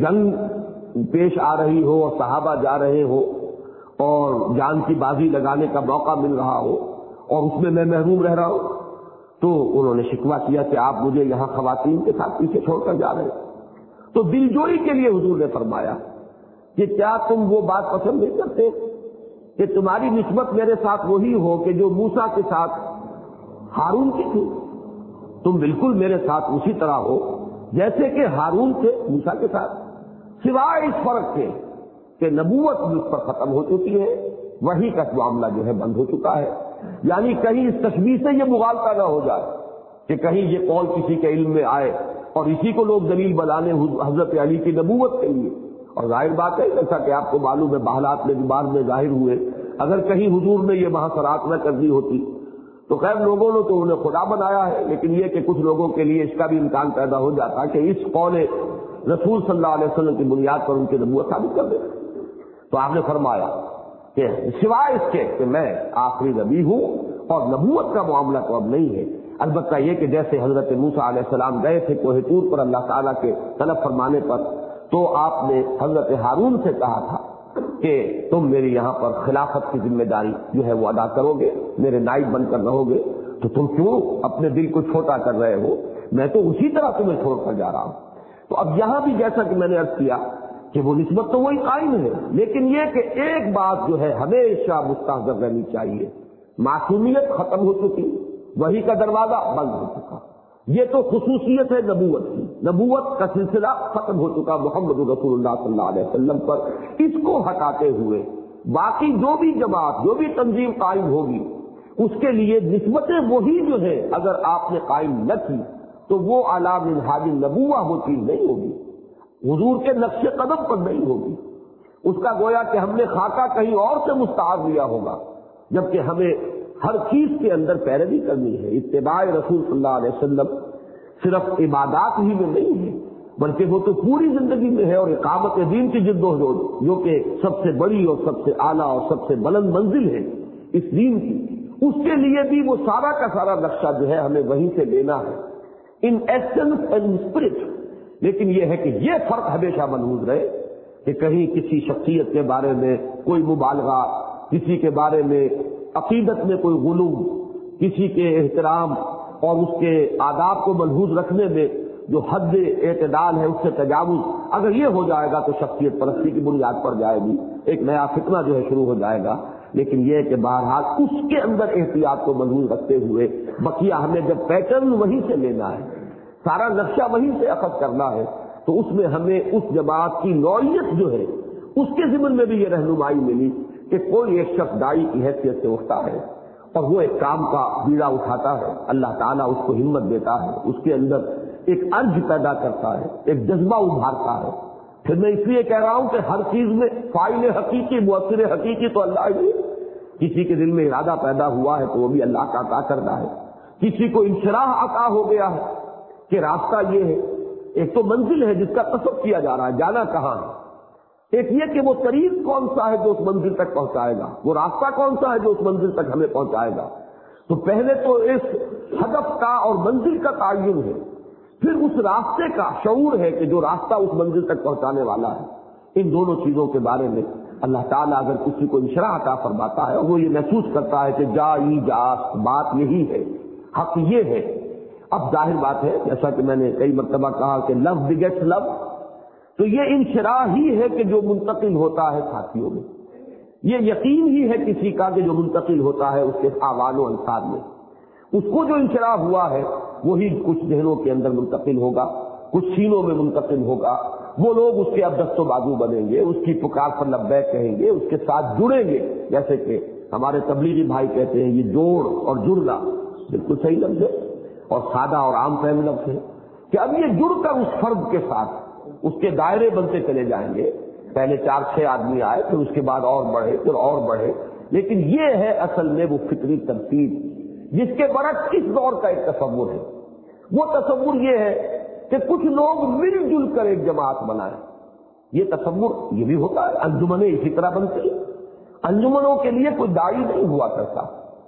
جنگ پیش آ رہی ہو اور صحابہ جا رہے ہو اور جان کی بازی لگانے کا موقع مل رہا ہو اور اس میں محروم رہ رہا ہوں، تو انہوں نے شکوہ کیا کہ آپ مجھے یہاں خواتین کے ساتھ پیچھے چھوڑ کر جا رہے ہیں۔ تو دلجوئی کے لیے حضور نے فرمایا کہ کیا تم وہ بات پسند نہیں کرتے کہ تمہاری نسبت میرے ساتھ وہی ہو کہ جو موسیٰ کے ساتھ ہارون کی تھی؟ تم بالکل میرے ساتھ اسی طرح ہو جیسے کہ ہارون تھے موسیٰ کے ساتھ، سوائے اس فرق کے کہ نبوت بھی اس پر ختم ہو چکی ہے، وحی کا معاملہ جو ہے بند ہو چکا ہے۔ یعنی کہیں اس تشبیہ سے یہ مغالطہ نہ ہو جائے کہ کہیں یہ قول کسی کے علم میں آئے اور اسی کو لوگ دلیل بنانے حضرت علی کی نبوت کے لیے۔ اور ظاہر بات ہے جیسا کہ آپ کو معلوم ہے بحالات میں بعد میں ظاہر ہوئے، اگر کہیں حضور نے یہ وہاں سراغ نہ کر دی ہوتی تو خیر لوگوں نے تو انہیں خدا بنایا ہے، لیکن یہ کہ کچھ لوگوں کے لیے اس کا بھی امکان پیدا ہو جاتا کہ اس قول رسول صلی اللہ علیہ وسلم کی بنیاد پر ان کی نبوت ثابت کر دے۔ تو آپ نے فرمایا کہ سوائے اس کے کہ میں آخری نبی ہوں اور نبوت کا معاملہ تو اب نہیں ہے، البتہ یہ کہ جیسے حضرت موسیٰ علیہ السلام گئے تھے کوہ طور پر اللہ تعالیٰ کے طلب فرمانے پر، تو آپ نے حضرت ہارون سے کہا تھا کہ تم میری یہاں پر خلافت کی ذمہ داری جو ہے وہ ادا کرو گے، میرے نائب بن کر رہو گے، تو تم کیوں اپنے دل کو چھوٹا کر رہے ہو؟ میں تو اسی طرح تمہیں چھوڑ کر جا رہا ہوں۔ تو اب یہاں بھی جیسا کہ میں نے عرض کیا کہ وہ نسبت تو وہی قائم ہے، لیکن یہ کہ ایک بات جو ہے ہمیشہ مستحضر رہنی چاہیے، معصومیت ختم ہو چکی، وحی کا دروازہ بند ہو چکا، یہ تو خصوصیت ہے نبوت کی، نبوت کا سلسلہ ختم ہو چکا محمد رسول اللہ صلی اللہ علیہ وسلم پر۔ اس کو ہٹاتے ہوئے باقی جو بھی جماعت، جو بھی تنظیم قائم ہوگی، اس کے لیے نسبتیں وہی جو ہے اگر آپ نے قائم نہ کی تو وہ اعلی منہاج النبوہ وہ چیز نہیں ہوگی، حضور کے نقش قدم پر نہیں ہوگی۔ اس کا گویا کہ ہم نے خاکہ کہیں اور سے مستعار لیا ہوگا، جبکہ ہمیں ہر چیز کے اندر پیروی کرنی ہے۔ اتباع رسول صلی اللہ علیہ وسلم صرف عبادات ہی میں نہیں ہے، بلکہ وہ تو پوری زندگی میں ہے، اور اقامت دین کی جد و جہد جو کہ سب سے بڑی اور سب سے اعلیٰ اور سب سے بلند منزل ہے اس دین کی، اس کے لیے بھی وہ سارا کا سارا نقشہ جو ہے ہمیں وہیں سے لینا ہے، ان ایسنس اینڈ اسپرٹ۔ لیکن یہ ہے کہ یہ فرق ہمیشہ ملحوظ رہے کہ کہیں کسی شخصیت کے بارے میں کوئی مبالغہ، کسی کے بارے میں عقیدت میں کوئی غلو، کسی کے احترام اور اس کے آداب کو ملحوظ رکھنے میں جو حد اعتدال ہے اس سے تجاوز، اگر یہ ہو جائے گا تو شخصیت پرستی کی بنیاد پر جائے گی، ایک نیا فتنہ جو ہے شروع ہو جائے گا۔ لیکن یہ کہ بہرحال اس کے اندر احتیاط کو ملحوظ رکھتے ہوئے بقیہ ہمیں جب پیٹرن وہیں سے لینا ہے، سارا نقشہ وہیں سے اخذ کرنا ہے، تو اس میں ہمیں اس جماعت کی نوعیت جو ہے اس کے ضمن میں بھی یہ رہنمائی ملی کہ کوئی ایک شخص داعی کی حیثیت سے اٹھتا ہے اور وہ ایک کام کا بیڑا اٹھاتا ہے، اللہ تعالیٰ اس کو ہمت دیتا ہے، اس کے اندر ایک ارج پیدا کرتا ہے، ایک جذبہ ابھارتا ہے۔ پھر میں اس لیے کہہ رہا ہوں کہ ہر چیز میں فاعل حقیقی، مؤثر حقیقی تو اللہ ہی ہے۔ کسی کے دل میں ارادہ پیدا ہوا ہے تو وہ بھی اللہ کا عطا کرتا ہے، کسی کو انشراح عطا ہو گیا ہے کہ راستہ یہ ہے، ایک تو منزل ہے جس کا قصد کیا جا رہا ہے، جانا کہاں ہے، ایک یہ کہ وہ طریق کون سا ہے جو اس منزل تک پہنچائے گا، وہ راستہ کون سا ہے جو اس منزل تک ہمیں پہنچائے گا۔ تو پہلے تو اس ہدف کا اور منزل کا تعین ہے، پھر اس راستے کا شعور ہے کہ جو راستہ اس منزل تک پہنچانے والا ہے۔ ان دونوں چیزوں کے بارے میں اللہ تعالیٰ اگر کسی کو انشراح عطا فرماتا ہے اور وہ یہ محسوس کرتا ہے کہ جائی جاس بات یہی ہے، حق یہ ہے، اب ظاہر بات ہے جیسا کہ میں نے کئی مرتبہ کہا کہ لو بگیٹس لو، تو یہ انشراح ہی ہے کہ جو منتقل ہوتا ہے ساتھیوں میں، یہ یقین ہی ہے کسی کا کہ جو منتقل ہوتا ہے اس کے آوان و انصار میں، اس کو جو انشراح ہوا ہے وہی کچھ ذہنوں کے اندر منتقل ہوگا، کچھ سینوں میں منتقل ہوگا، وہ لوگ اس کے اب دست و بازو بنیں گے، اس کی پکار پر لبیک کہیں گے، اس کے ساتھ جڑیں گے، جیسے کہ ہمارے تبلیغی بھائی کہتے ہیں یہ جوڑ اور جڑنا بالکل صحیح لفظ ہے اور سادہ اور عام فہم لفظ ہے کہ اب یہ جڑ کر اس فرد کے ساتھ اس کے دائرے بنتے چلے جائیں گے، پہلے 4-6 آدمی آئے پھر اس کے بعد اور بڑھے پھر اور بڑھے، لیکن یہ ہے اصل میں وہ فطری ترتیب جس کے برعکس اس دور کا ایک تصور ہے۔ وہ تصور یہ ہے کہ کچھ لوگ مل جل کر ایک جماعت بنائیں، یہ تصور یہ بھی ہوتا ہے، انجمنیں اسی طرح بنتی ہیں، انجمنوں کے لیے کوئی داعی نہیں ہوا کرتا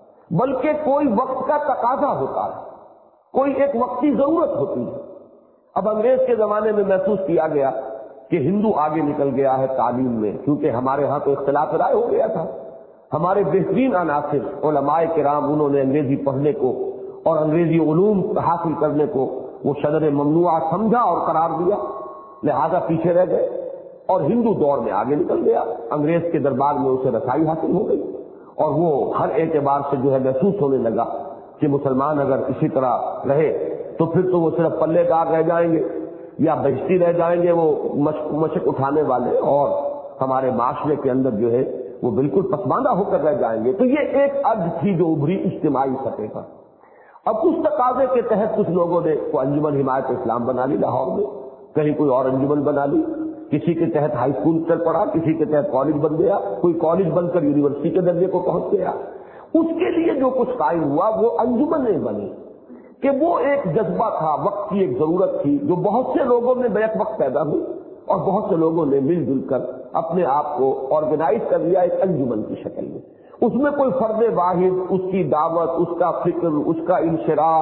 بلکہ کوئی وقت کا تقاضا ہوتا ہے، کوئی ایک وقتی ضرورت ہوتی ہے۔ اب انگریز کے زمانے میں محسوس کیا گیا کہ ہندو آگے نکل گیا ہے تعلیم میں، کیونکہ ہمارے ہاں تو اختلاف رائے ہو گیا تھا، ہمارے بہترین عناصر علماء کرام انہوں نے انگریزی پڑھنے کو اور انگریزی علوم حاصل کرنے کو وہ شرر ممنوعہ سمجھا اور قرار دیا، لہذا پیچھے رہ گئے اور ہندو دور میں آگے نکل گیا، انگریز کے دربار میں اسے رسائی حاصل ہو گئی اور وہ ہر اعتبار سے جو ہے محسوس ہونے لگا کہ مسلمان اگر اسی طرح رہے تو پھر تو وہ صرف پلے دار رہ جائیں گے یا بہشتی رہ جائیں گے، وہ مشق اٹھانے والے، اور ہمارے معاشرے کے اندر جو ہے وہ بالکل پسماندہ ہو کر رہ جائیں گے۔ تو یہ ایک ارج تھی جو ابھری اجتماعی سطح پر۔ اب اس تقاضے کے تحت کچھ لوگوں نے وہ انجمن حمایت اسلام بنا لی لاہور میں، کہیں کوئی اور انجمن بنا لی، کسی کے تحت ہائی اسکول چل پڑا، کسی کے تحت کالج بن گیا، کوئی کالج بن کر یونیورسٹی کے درجے کو پہنچ گیا۔ اس کے لیے جو کچھ قائم ہوا وہ انجمنیں بنی کہ وہ ایک جذبہ تھا، وقت کی ایک ضرورت تھی جو بہت سے لوگوں میں بیک وقت پیدا ہوئی اور بہت سے لوگوں نے مل جل کر اپنے آپ کو آرگنائز کر لیا ایک انجمن کی شکل میں۔ اس میں کوئی فرد واحد، اس کی دعوت، اس کا فکر، اس کا انشراح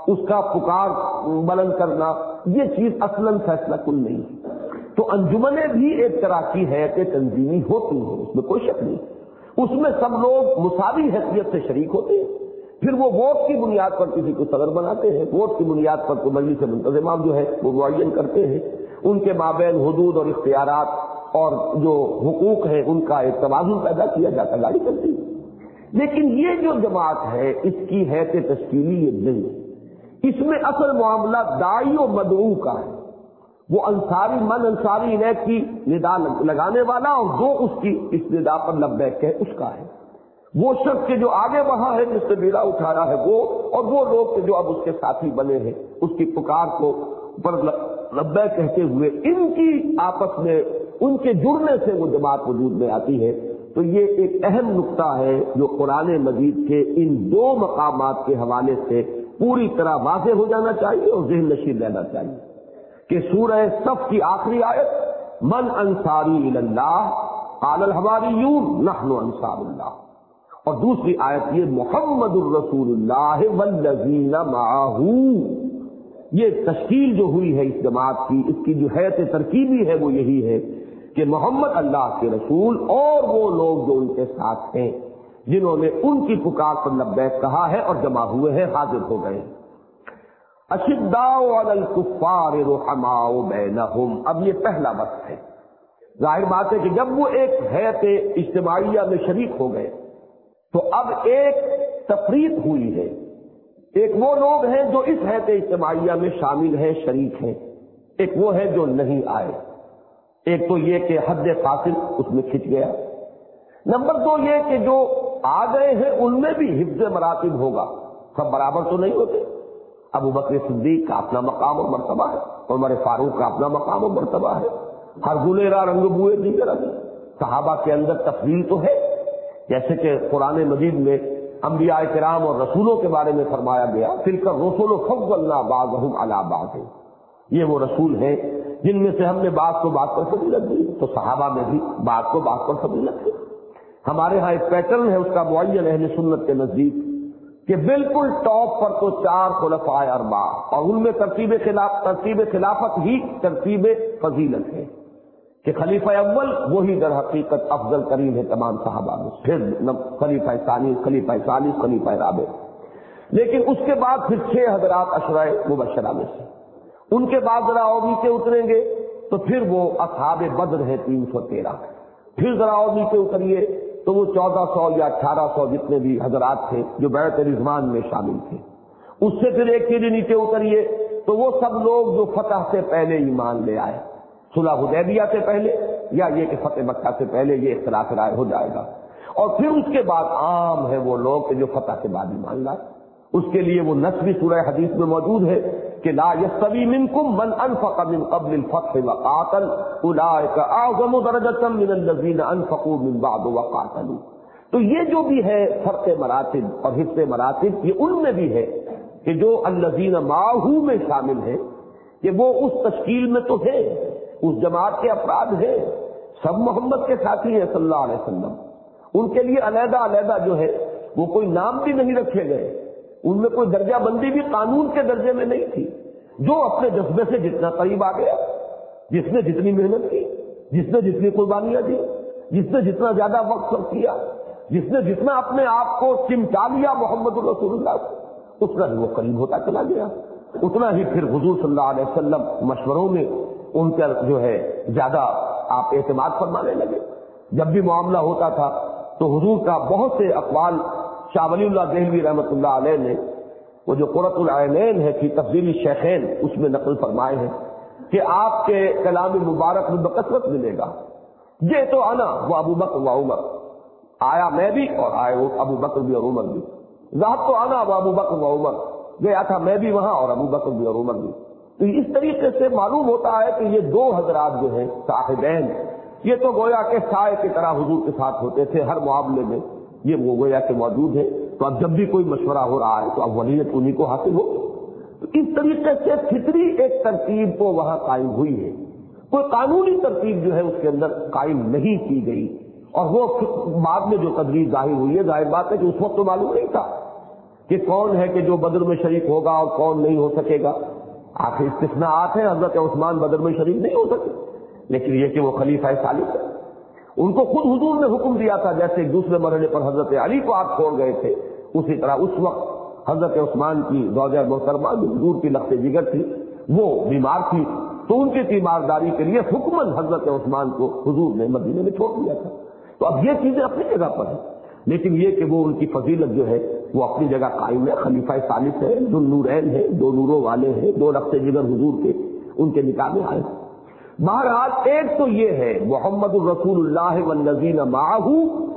اس کا پکار بلند کرنا، یہ چیز اصلاً فیصلہ کن نہیں ہے۔ تو انجمنیں بھی ایک طرح کی حیث تنظیمی ہوتی ہیں، اس میں کوئی شک نہیں، اس میں سب لوگ مساوی حیثیت سے شریک ہوتے ہیں، پھر وہ ووٹ کی بنیاد پر کسی کو صدر بناتے ہیں، ووٹ کی بنیاد پر کوئی مجلس منتظمہ جو ہے وہ معین کرتے ہیں، ان کے مابین حدود اور اختیارات اور جو حقوق ہیں ان کا ایک توازن پیدا کیا جاتا، گاڑی چلتی ہے۔ لیکن یہ جو جماعت ہے اس کی حیث تشکیلی یہ نہیں ہے، اس میں اصل معاملہ داعی و مدعو کا ہے، وہ انصاری من انصاری الیک کی ندا لگانے والا اور جو اس کی اس ندا پر لبیک ہے اس کا ہے، وہ شخص کے جو آگے وہاں ہے جس نے بیڑا اٹھایا ہے وہ، اور وہ لوگ جو اب اس کے ساتھی بنے ہیں اس کی پکار کو پر لبیک کہتے ہوئے ان کی آپس میں ان کے جڑنے سے وہ جماعت وجود میں آتی ہے۔ تو یہ ایک اہم نقطہ ہے جو قرآن مجید کے ان دو مقامات کے حوالے سے پوری طرح واضح ہو جانا چاہیے اور ذہن نشین رہنا چاہیے کہ سورہ صف کی آخری آیت من انصاری الی اللہ قال الحواریون نحن انصار اللہ، اور دوسری آیت یہ محمد الرسول اللہ والذین معہ، یہ تشکیل جو ہوئی ہے اس جماعت کی، اس کی جو حیث ترکیبی ہے وہ یہی ہے کہ محمد اللہ کے رسول اور وہ لوگ جو ان کے ساتھ ہیں جنہوں نے ان کی پکار پر لبیک کہا ہے اور جمع ہوئے ہیں، حاضر ہو گئے۔ اشداء علی الکفار رحماء بینہم، اب یہ پہلا وقت ہے، ظاہر بات ہے کہ جب وہ ایک حیث اجتماعیہ میں شریک ہو گئے تو اب ایک تفریق ہوئی ہے، ایک وہ لوگ ہیں جو اس حیث اجتماعیہ میں شامل ہیں، شریک ہیں، ایک وہ ہے جو نہیں آئے، ایک تو یہ کہ حد فاصل اس میں کھنچ گیا، نمبر دو یہ کہ جو آ گئے ہیں ان میں بھی حفظ مراتب ہوگا، سب برابر تو نہیں ہوتے، ابو بکر صدیق کا اپنا مقام اور مرتبہ ہے، عمر فاروق کا اپنا مقام اور مرتبہ ہے، ہر گلیرا رنگ بوئے دیگر ابھی صحابہ کے اندر تفضیل تو ہے، جیسے کہ قرآن مجید میں انبیاء کرام اور رسولوں کے بارے میں فرمایا گیا تلک الرسل فضلنا بعضهم علی بعض، یہ وہ رسول ہیں جن میں سے ہم نے بعض کو بعض پر فضیلت دی، تو صحابہ میں بھی بعض کو بعض پر فضیلت ہے۔ ہمارے ہاں ایک پیٹرن ہے اس کا معین اہل سنت کے نزدیک کہ بالکل ٹاپ پر تو 4 خلفاء اربعہ اور ان میں ترتیب خلافت ہی ترتیب فضیلت ہے کہ خلیفہ اول وہی در حقیقت افضل ترین ہے تمام صحابہ میں، پھر خلیفہ ثانی، خلیفہ ثالث، خلیفہ رابع، لیکن اس کے بعد پھر 6 حضرات عشرہ مبشرہ میں سے، ان کے بعد ذرا اور نیچے اتریں گے تو پھر وہ اصحاب بدر ہے 313، پھر ذرا اور نیچے اتریے تو وہ 1400 یا 1800 جتنے بھی حضرات تھے جو بیعت رضوان میں شامل تھے، اس سے پھر ایک سیڑھی نیچے اتریے تو وہ سب لوگ جو فتح سے پہلے ایمان لے آئے، صلح حدیبیہ سے پہلے یا یہ کہ فتح مکہ سے پہلے، یہ اختلاف رائے ہو جائے گا، اور پھر اس کے بعد عام ہے وہ لوگ کہ جو فتح کے بعد ایمان لائے، اس کے لیے وہ نص بھی سورہ حدیث میں موجود ہے کہ لا یستوی منکم من انفق من قبل الفتح وقاتل اولئک اعظم درجۃ من الذین انفقوا من بعد وقاتلوا، تو یہ جو بھی ہے فرق مراتب اور حفظ مراتب یہ ان میں بھی ہے کہ جو الذین معہ میں شامل ہیں کہ وہ اس تشکیل میں تو ہے، اس جماعت کے افراد ہیں، سب محمد کے ساتھی ہیں صلی اللہ علیہ وسلم، ان کے لیے علیحدہ علیحدہ جو ہے وہ کوئی نام بھی نہیں رکھے گئے، ان میں کوئی درجہ بندی بھی قانون کے درجے میں نہیں تھی، جو اپنے جذبے سے جتنا قریب آ گیا، جس نے جتنی محنت کی، جس نے جتنی قربانیاں دی، جس نے جتنا زیادہ وقت صرف کیا، جس نے جتنا اپنے آپ کو چمٹا لیا محمد الرسول اللہ سے، اتنا ہی وہ قریب ہوتا چلا گیا، اتنا ہی پھر حضور صلی اللہ علیہ وسلم مشوروں میں ان کا جو ہے زیادہ آپ اعتماد فرمانے لگے، جب بھی معاملہ ہوتا تھا تو حضور کا بہت سے اقوال شاہ ولی اللہ دہلوی رحمۃ اللہ علیہ نے وہ جو قرۃ العینین ہے فی تفضیل الشیخین اس میں نقل فرمائے ہیں کہ آپ کے کلام مبارک میں بکثرت ملے گا یہ تو انا وہ ابو بکر و عمر، آیا میں بھی اور آئے وہ ابو بکر بھی اور عمر بھی، ذہب تو انا وہ ابو بکر و عمر، گیا تھا میں بھی وہاں اور ابو بکر بھی اور عمر بھی، تو اس طریقے سے معلوم ہوتا ہے کہ یہ دو حضرات جو ہیں صاحبین یہ تو گویا کہ سائے کی طرح حضور کے ساتھ ہوتے تھے ہر معاملے میں، یہ وہ گویا کہ موجود ہے، تو اب جب بھی کوئی مشورہ ہو رہا ہے تو اب ولیت انہی کو حاصل ہو، تو اس طریقے سے فطری ایک ترتیب تو وہاں قائم ہوئی ہے، کوئی قانونی ترتیب جو ہے اس کے اندر قائم نہیں کی گئی، اور وہ بعد میں جو تدریج ظاہر ہوئی ہے ظاہر بات ہے کہ اس وقت تو معلوم نہیں تھا، کہ کون ہے کہ جو بدر میں شریک ہوگا اور کون نہیں ہو سکے گا. آخر استثناءات ہیں، حضرت عثمان بدر میں شریک نہیں ہو سکے، لیکن یہ کہ وہ خلیفہ ثالث ہے. ان کو خود حضور نے حکم دیا تھا، جیسے ایک دوسرے مرحلے پر حضرت علی کو آپ چھوڑ گئے تھے، اسی طرح اس وقت حضرت عثمان کی زوجہ محترمہ جو حضور کی لخت جگر تھی وہ بیمار تھی، تو ان کی تیمارداری کے لیے حکماً حضرت عثمان کو حضور نے مدینے میں چھوڑ دیا تھا. تو اب یہ چیزیں اپنی جگہ پر ہیں، لیکن یہ کہ وہ ان کی فضیلت جو ہے وہ اپنی جگہ قائم ہے. خلیفہ ثالث ہے، ذو النورین ہے، دو نوروں والے ہیں، دو لخت جگر حضور کے ان کے نکاح میں آئے. بہرحال ایک تو یہ ہے محمد الرسول اللہ والذین معہ،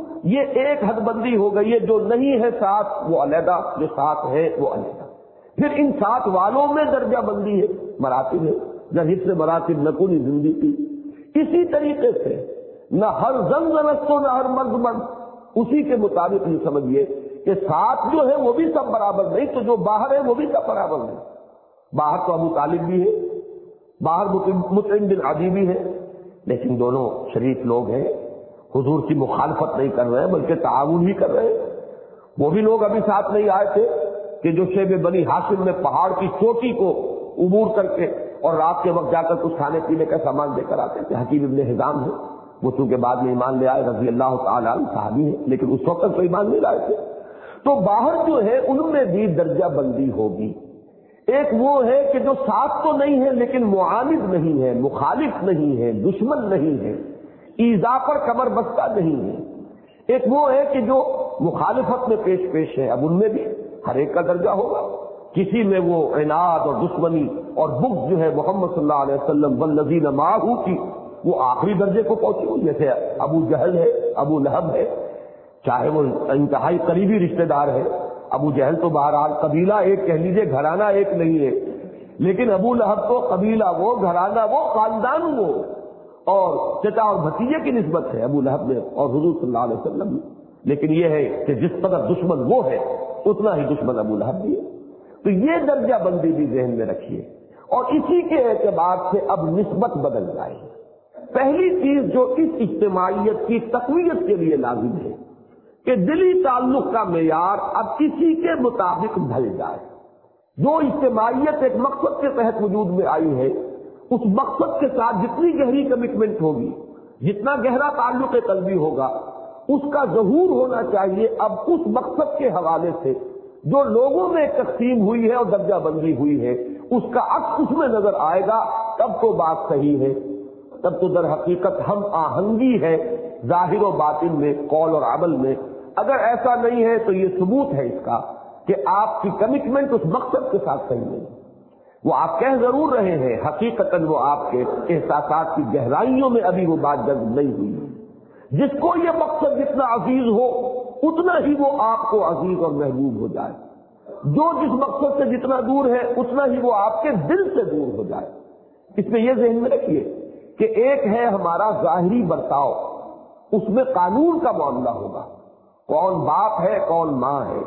یہ ایک حد بندی ہو گئی ہے. جو نہیں ہے ساتھ وہ علیحدہ، جو ساتھ ہے وہ علیحدہ. پھر ان ساتھ والوں میں درجہ بندی ہے، مراتب ہے، جہاں سے مراتب نکونی زندگی. اسی طریقے سے نہ ہر زن زنستو نہ ہر مرد مرد، اسی کے مطابق یہ سمجھیے کہ ساتھ جو ہے وہ بھی سب برابر نہیں، تو جو باہر ہے وہ بھی سب برابر نہیں. باہر تو ابو طالب بھی ہے، باہر مطعم بن عدی بھی ہے، لیکن دونوں شریف لوگ ہیں، حضور کی مخالفت نہیں کر رہے ہیں بلکہ تعاون ہی کر رہے ہیں. وہ بھی لوگ ابھی ساتھ نہیں آئے تھے کہ جو شیب بنی ہاشم میں پہاڑ کی چوٹی کو عبور کر کے اور رات کے وقت جا کر کچھ کھانے پینے کا سامان دے کر آتے تھے. حکیم ابن حزام ہے، وہ چونکہ بعد میں ایمان لے آئے، رضی اللہ تعالیٰ عنہ صحابی ہیں، لیکن اس وقت تو ایمان نہیں لائے تھے. تو باہر جو ہے ان میں بھی درجہ بندی ہوگی. ایک وہ ہے کہ جو ساتھ تو نہیں ہے لیکن معاند نہیں ہے، مخالف نہیں ہے، دشمن نہیں ہے، ایذا پر کمر بستہ نہیں ہے. ایک وہ ہے کہ جو مخالفت میں پیش ہے. اب ان میں بھی ہر ایک کا درجہ ہوگا. کسی میں وہ عناد اور دشمنی اور بغض جو ہے محمد صلی اللہ علیہ وسلم والذین معہ کی وہ آخری درجے کو پہنچی ہوئی، جیسے ابو جہل ہے، ابو لہب ہے، چاہے وہ انتہائی قریبی رشتہ دار ہے. ابو جہل تو بہرحال قبیلہ ایک کہہ لیجیے، گھرانہ ایک نہیں ہے، لیکن ابو لہب تو قبیلہ وہ، گھرانہ وہ، خاندان وہ، اور چچا اور بھتیجے کی نسبت ہے ابو لہب میں اور حضور صلی اللہ علیہ وسلم میں. لیکن یہ ہے کہ جس قدر دشمن وہ ہے اتنا ہی دشمن ابو لہب بھی ہے. تو یہ درجہ بندی بھی ذہن میں رکھیے. اور اسی کے اعتبار سے اب نسبت بدل جائے. پہلی چیز جو اس اجتماعیت کی تقویت کے لیے لازم ہے کہ دلی تعلق کا معیار اب اسی کے مطابق ڈھل جائے. جو اجتماعیت ایک مقصد کے تحت وجود میں آئی ہے، اس مقصد کے ساتھ جتنی گہری کمٹمنٹ ہوگی، جتنا گہرا تعلق قلبی ہوگا، اس کا ظہور ہونا چاہیے اب اس مقصد کے حوالے سے. جو لوگوں میں تقسیم ہوئی ہے اور درجہ بندی ہوئی ہے، اس کا عکس اس میں نظر آئے گا. تب تو بات صحیح ہے، تب تو در حقیقت ہم آہنگی ہے ظاہر و باطن میں، قول اور عمل میں. اگر ایسا نہیں ہے تو یہ ثبوت ہے اس کا کہ آپ کی کمٹمنٹ اس مقصد کے ساتھ صحیح نہیں. وہ آپ کہہ ضرور رہے ہیں، حقیقتاً وہ آپ کے احساسات کی گہرائیوں میں ابھی وہ بات جذب نہیں ہوئی. جس کو یہ مقصد جتنا عزیز ہو اتنا ہی وہ آپ کو عزیز اور محبوب ہو جائے. جو جس مقصد سے جتنا دور ہے اتنا ہی وہ آپ کے دل سے دور ہو جائے. اس میں یہ ذہن میں رکھیے کہ ایک ہے ہمارا ظاہری برتاؤ، اس میں قانون کا معاملہ ہوگا. کون باپ ہے، کون ماں ہے،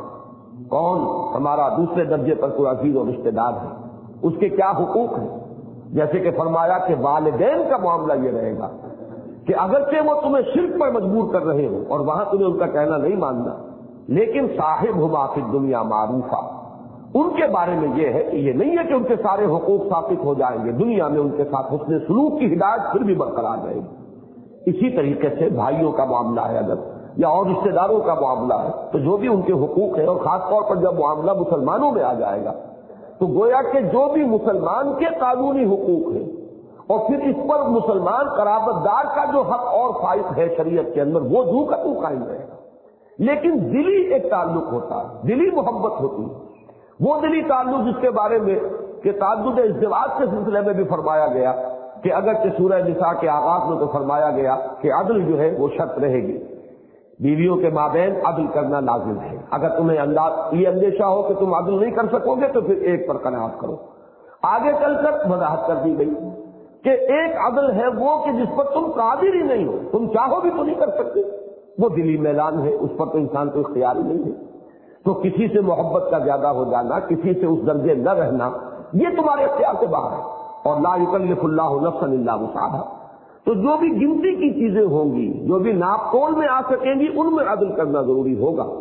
کون ہمارا دوسرے درجے پر کوئی عزیز اور رشتہ دار ہے، اس کے کیا حقوق ہیں. جیسے کہ فرمایا کہ والدین کا معاملہ یہ رہے گا کہ اگرچہ وہ تمہیں شرک پر مجبور کر رہے ہوں اور وہاں تمہیں ان کا کہنا نہیں ماننا، لیکن صاحبہما فی الدنیا معروفا، ان کے بارے میں یہ ہے کہ یہ نہیں ہے کہ ان کے سارے حقوق ثابت ہو جائیں گے، دنیا میں ان کے ساتھ حسن سلوک کی ہدایت پھر بھی برقرار رہے گی. اسی طریقے سے بھائیوں کا معاملہ ہے اگر یا اور رشتہ داروں کا معاملہ ہے تو جو بھی ان کے حقوق ہیں، اور خاص طور پر جب معاملہ مسلمانوں میں آ جائے گا تو گویا کہ جو بھی مسلمان کے قانونی حقوق ہیں اور پھر اس پر مسلمان قرابت دار کا جو حق اور فائد ہے شریعت کے اندر، وہ دو کا تو قائم رہے گا. لیکن دلی ایک تعلق ہوتا ہے، دلی محبت ہوتی ہے. وہ دلی تعلق جس کے بارے میں کہ تعدد ازدواج کے سلسلے میں بھی فرمایا گیا کہ اگرچہ سورہ نساء کے آغاز میں تو فرمایا گیا کہ عدل جو ہے وہ شرط رہے گی، بیویوں کے مابین عدل کرنا لازم ہے. اگر تمہیں یہ اندیشہ ہو کہ تم عدل نہیں کر سکو گے تو پھر ایک پر قناعت کرو. آگے چل کر وضاحت کر دی گئی کہ ایک عدل ہے وہ کہ جس پر تم قادر ہی نہیں ہو، تم چاہو بھی تو نہیں کر سکتے، وہ دلی میلان ہے، اس پر تو انسان کو اختیار ہی نہیں ہے. تو کسی سے محبت کا زیادہ ہو جانا، کسی سے اس درجے نہ رہنا، یہ تمہارے اختیار سے باہر ہے. اور لا یکلف اللہ نفسا الا وسعها. تو جو بھی گنتی کی چیزیں ہوں گی، جو بھی ناپ تول میں آ سکیں گی، ان میں عدل کرنا ضروری ہوگا.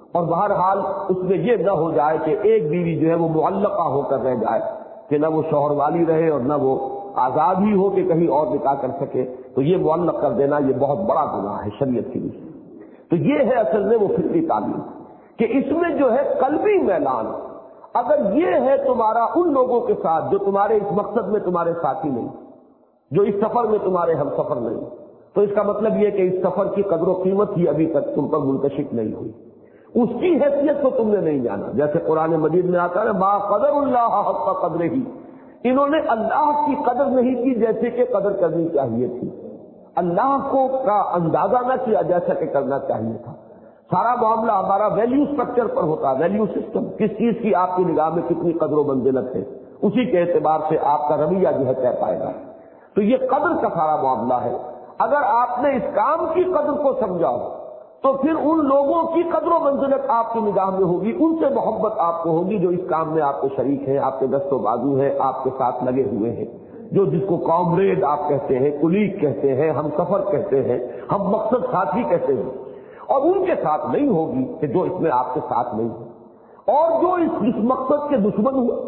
اور بہرحال اس میں یہ نہ ہو جائے کہ ایک بیوی جو ہے وہ معلقہ ہو کر رہ جائے کہ نہ وہ شوہر والی رہے اور نہ وہ آزاد ہی ہو کہ کہیں اور نکاح کر سکے، تو یہ معلق کر دینا یہ بہت بڑا گناہ ہے شریعت کی دృష్ٹی سے۔ تو یہ ہے اصل میں وہ فطری تعلیم کہ اس میں جو ہے قلبی میلان، اگر یہ ہے تمہارا ان لوگوں کے ساتھ جو تمہارے اس مقصد میں تمہارے ساتھی نہیں، جو اس سفر میں تمہارے ہم سفر نہیں، تو اس کا مطلب یہ کہ اس سفر کی قدر و قیمت ہی ابھی تک تم پر منتشک نہیں ہوئی، اس کی حیثیت کو تم نے نہیں جانا۔ جیسے قرآن مجید میں آتا ہے ما قدر اللہ حق قدرہ، انہوں نے اللہ کی قدر نہیں کی جیسے کہ قدر کرنی چاہیے تھی، اللہ کو کا اندازہ نہ کیا جیسا کہ کرنا چاہیے تھا۔ سارا معاملہ ہمارا ویلیو سٹرکچر پر ہوتا ہے، ویلیو سسٹم، کس چیز کی آپ کی نگاہ میں کتنی قدر و منزلت ہے، اسی کے اعتبار سے آپ کا رویہ جو ہے طے پائے گا۔ تو یہ قدر کا سارا معاملہ ہے۔ اگر آپ نے اس کام کی قدر کو سمجھا تو پھر ان لوگوں کی قدر و منزلت آپ کی نگاہ میں ہوگی، ان سے محبت آپ کو ہوگی جو اس کام میں آپ کے شریک ہیں، آپ کے دست و بازو ہیں، آپ کے ساتھ لگے ہوئے ہیں، جو جس کو کامریڈ آپ کہتے ہیں، کلیگ کہتے ہیں، ہم سفر کہتے ہیں، ہم مقصد ساتھی کہتے ہیں، اور ان کے ساتھ نہیں ہوگی کہ جو اس میں آپ کے ساتھ نہیں ہے، اور جو اس مقصد کے دشمن ہوئے،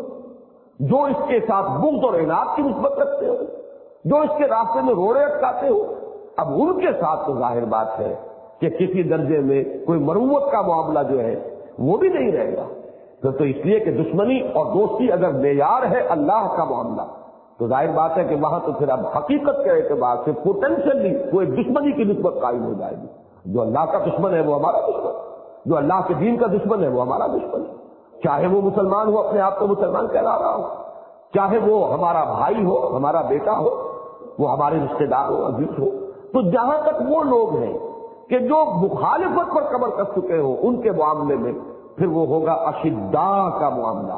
جو اس کے ساتھ بغض اور عناد کی نسبت رکھتے ہو، جو اس کے راستے میں روڑے اٹکاتے ہو، اب ان کے ساتھ تو ظاہر بات ہے کہ کسی درجے میں کوئی مروت کا معاملہ جو ہے وہ بھی نہیں رہے گا۔ تو اس لیے کہ دشمنی اور دوستی اگر معیار ہے اللہ کا معاملہ، تو ظاہر بات ہے کہ وہاں تو پھر اب حقیقت کے اعتبار سے پوٹینشلی کوئی دشمنی کی نسبت قائم ہو جائے گی۔ جو اللہ کا دشمن ہے وہ ہمارا دشمن، جو اللہ کے دین کا دشمن ہے وہ ہمارا دشمن ہے، چاہے وہ مسلمان ہو، اپنے آپ کو مسلمان کہلا رہا ہو، چاہے وہ ہمارا بھائی ہو، ہمارا بیٹا ہو، وہ ہمارے رشتے دار ہو، عزیز ہو۔ تو جہاں تک وہ لوگ ہیں کہ جو مخالفت پر کمر کس چکے ہو، ان کے معاملے میں پھر وہ ہوگا اشداء کا معاملہ،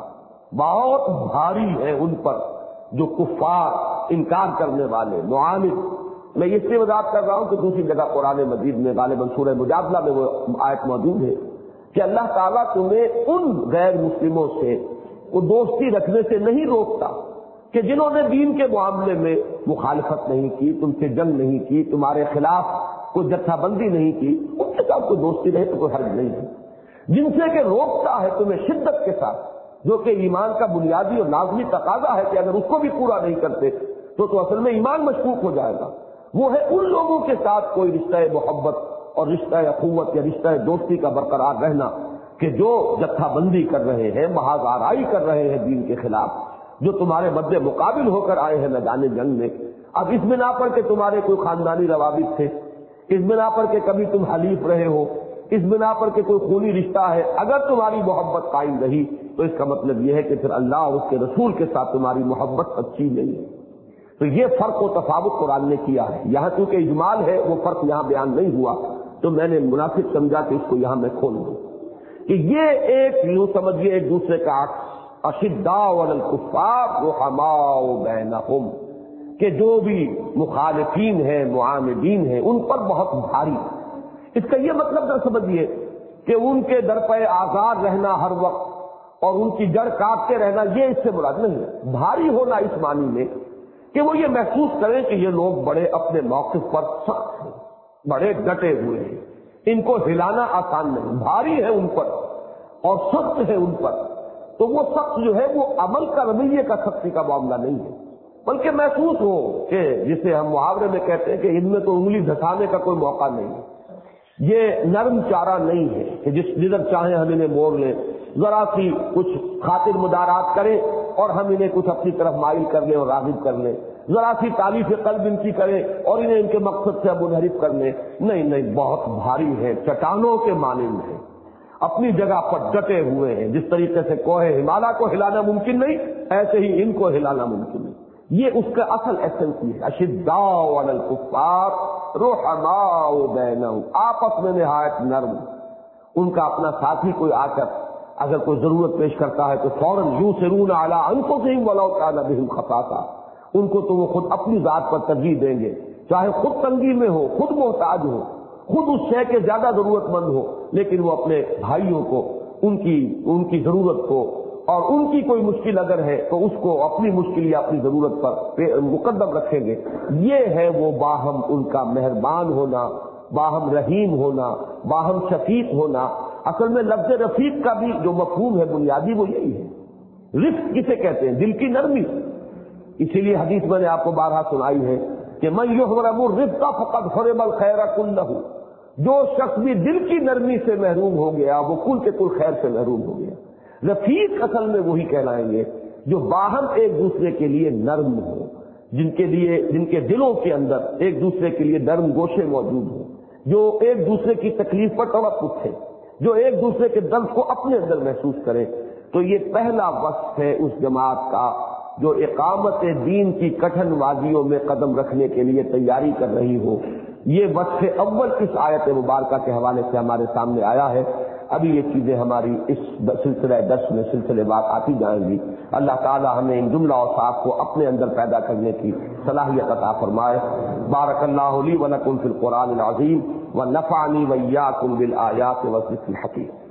بہت بھاری ہے ان پر جو کفار، انکار کرنے والے، معاند۔ میں اس لیے وضاحت کر رہا ہوں کہ دوسری جگہ قرآن مجید میں غالباً سورہ مجادلہ میں وہ آیت موجود ہے کہ اللہ تعالیٰ تمہیں ان غیر مسلموں سے وہ دوستی رکھنے سے نہیں روکتا کہ جنہوں نے دین کے معاملے میں مخالفت نہیں کی، تم سے جنگ نہیں کی، تمہارے خلاف کوئی جتھا بندی نہیں کی، ان کے ساتھ کوئی دوستی رہے تو کوئی حرج نہیں ہے۔ جن سے کہ روکتا ہے تمہیں شدت کے ساتھ، جو کہ ایمان کا بنیادی اور لازمی تقاضا ہے کہ اگر اس کو بھی پورا نہیں کرتے تو اصل میں ایمان مشکوک ہو جائے گا، وہ ہے ان لوگوں کے ساتھ کوئی رشتہ محبت اور رشتہ اخوت یا رشتہ دوستی کا برقرار رہنا کہ جو جتھا بندی کر رہے ہیں، محاذ آرائی کر رہے ہیں دین کے خلاف، جو تمہارے مد مقابل ہو کر آئے ہیں میدان جنگ میں۔ اب اس بنا پر کہ تمہارے کوئی خاندانی روابط تھے، اس بنا پر کہ کبھی تم حلیف رہے ہو، اس بنا پر کہ کوئی خونی رشتہ ہے، اگر تمہاری محبت قائم رہی تو اس کا مطلب یہ ہے کہ پھر اللہ اور اس کے رسول کے ساتھ تمہاری محبت اچھی نہیں ہے۔ تو یہ فرق و تفاوت قرآن نے کیا ہے، یہاں چونکہ اجمال ہے وہ فرق یہاں بیان نہیں ہوا تو میں نے مناسب سمجھا کہ اس کو یہاں میں کھول دوں کہ یہ ایک یوں سمجھیے ایک دوسرے کا عکس، اشداء علی الکفار رحماء بینہم، کہ جو بھی مخالفین ہیں، معاندین ہیں، ان پر بہت بھاری۔ اس کا یہ مطلب نہ سمجھیے کہ ان کے در پہ آزاد رہنا ہر وقت اور ان کی جڑ کاٹتے رہنا، یہ اس سے مراد نہیں ہے۔ بھاری ہونا اس معنی میں کہ وہ یہ محسوس کریں کہ یہ لوگ بڑے اپنے موقف پر سخت ہیں، بڑے ڈٹے ہوئے ہیں، ان کو ہلانا آسان نہیں، بھاری ہے ان پر اور سخت ہے ان پر۔ تو وہ سخت جو ہے وہ عمل کا رویے کا سختی کا معاملہ نہیں ہے، بلکہ محسوس ہو کہ جسے ہم محاورے میں کہتے ہیں کہ ان میں تو انگلی دھسانے کا کوئی موقع نہیں ہے، یہ نرم چارہ نہیں ہے کہ جدھر چاہیں ہم انہیں موڑ لیں، ذرا سی کچھ خاطر مدارات کریں اور ہم انہیں کچھ اپنی طرف مائل کر لیں اور راغب کر لیں، ذرا سی تعلیف قلب ان کی کریں اور انہیں ان کے مقصد سے منحرف کر لیں۔ نہیں نہیں، بہت بھاری ہے، چٹانوں کے مانند ہے، اپنی جگہ پر ڈٹے ہوئے ہیں۔ جس طریقے سے کوہ ہمالیہ کو ہلانا ممکن نہیں، ایسے ہی ان کو ہلانا ممکن نہیں۔ یہ اس کا اصل ایسنس ہے، اشداء علی الکفار رحماء بینہم، آپس میں نہایت نرم۔ ان کا اپنا ساتھی کوئی آ کر اگر کوئی ضرورت پیش کرتا ہے تو فوراً یوسرون علی انفسہم ولو کان بہم خصاصہ، ان کو تو وہ خود اپنی ذات پر ترجیح دیں گے، چاہے خود تنگی میں ہو، خود محتاج ہو، خود اس شے کے زیادہ ضرورت مند ہو، لیکن وہ اپنے بھائیوں کو ان کی ضرورت کو اور ان کی کوئی مشکل اگر ہے تو اس کو اپنی مشکل یا اپنی ضرورت پر مقدم رکھیں گے۔ یہ ہے وہ باہم ان کا مہربان ہونا، باہم رحیم ہونا، باہم شفیق ہونا، اصل میں لفظ رفیق کا بھی جو مفہوم ہے بنیادی وہ یہی ہے۔ رفق کسے کہتے ہیں؟ دل کی نرمی۔ اسی لیے حدیث میں نے آپ کو بارہا سنائی ہے کہ من یحرم الرفق فقد حرم الخیر کلہ، جو شخص بھی دل کی نرمی سے محروم ہو گیا وہ کل کے کل خیر سے محروم ہو گیا۔ رفیق اصل میں وہی کہلائیں گے جو باہم ایک دوسرے کے لیے نرم ہو، جن کے دلوں کے اندر ایک دوسرے کے لیے نرم گوشے موجود ہوں، جو ایک دوسرے کی تکلیف پر توقع اٹھے، جو ایک دوسرے کے درد کو اپنے اندر محسوس کرے۔ تو یہ پہلا وصف ہے اس جماعت کا جو اقامت دین کی کٹھن وادیوں میں قدم رکھنے کے لیے تیاری کر رہی ہو۔ یہ وصف اول اس آیت مبارکہ کے حوالے سے ہمارے سامنے آیا ہے۔ ابھی یہ چیزیں ہماری اس سلسلہ درس میں سلسلے بات آتی جائیں گی۔ اللہ تعالی ہمیں ان جملہ اوصاف کو اپنے اندر پیدا کرنے کی صلاحیت عطا فرمائے۔ بارک اللہ لی و لکم فی القرآن العظیم ونفعنی وإیاکم بالآیات والذکر الحکیم۔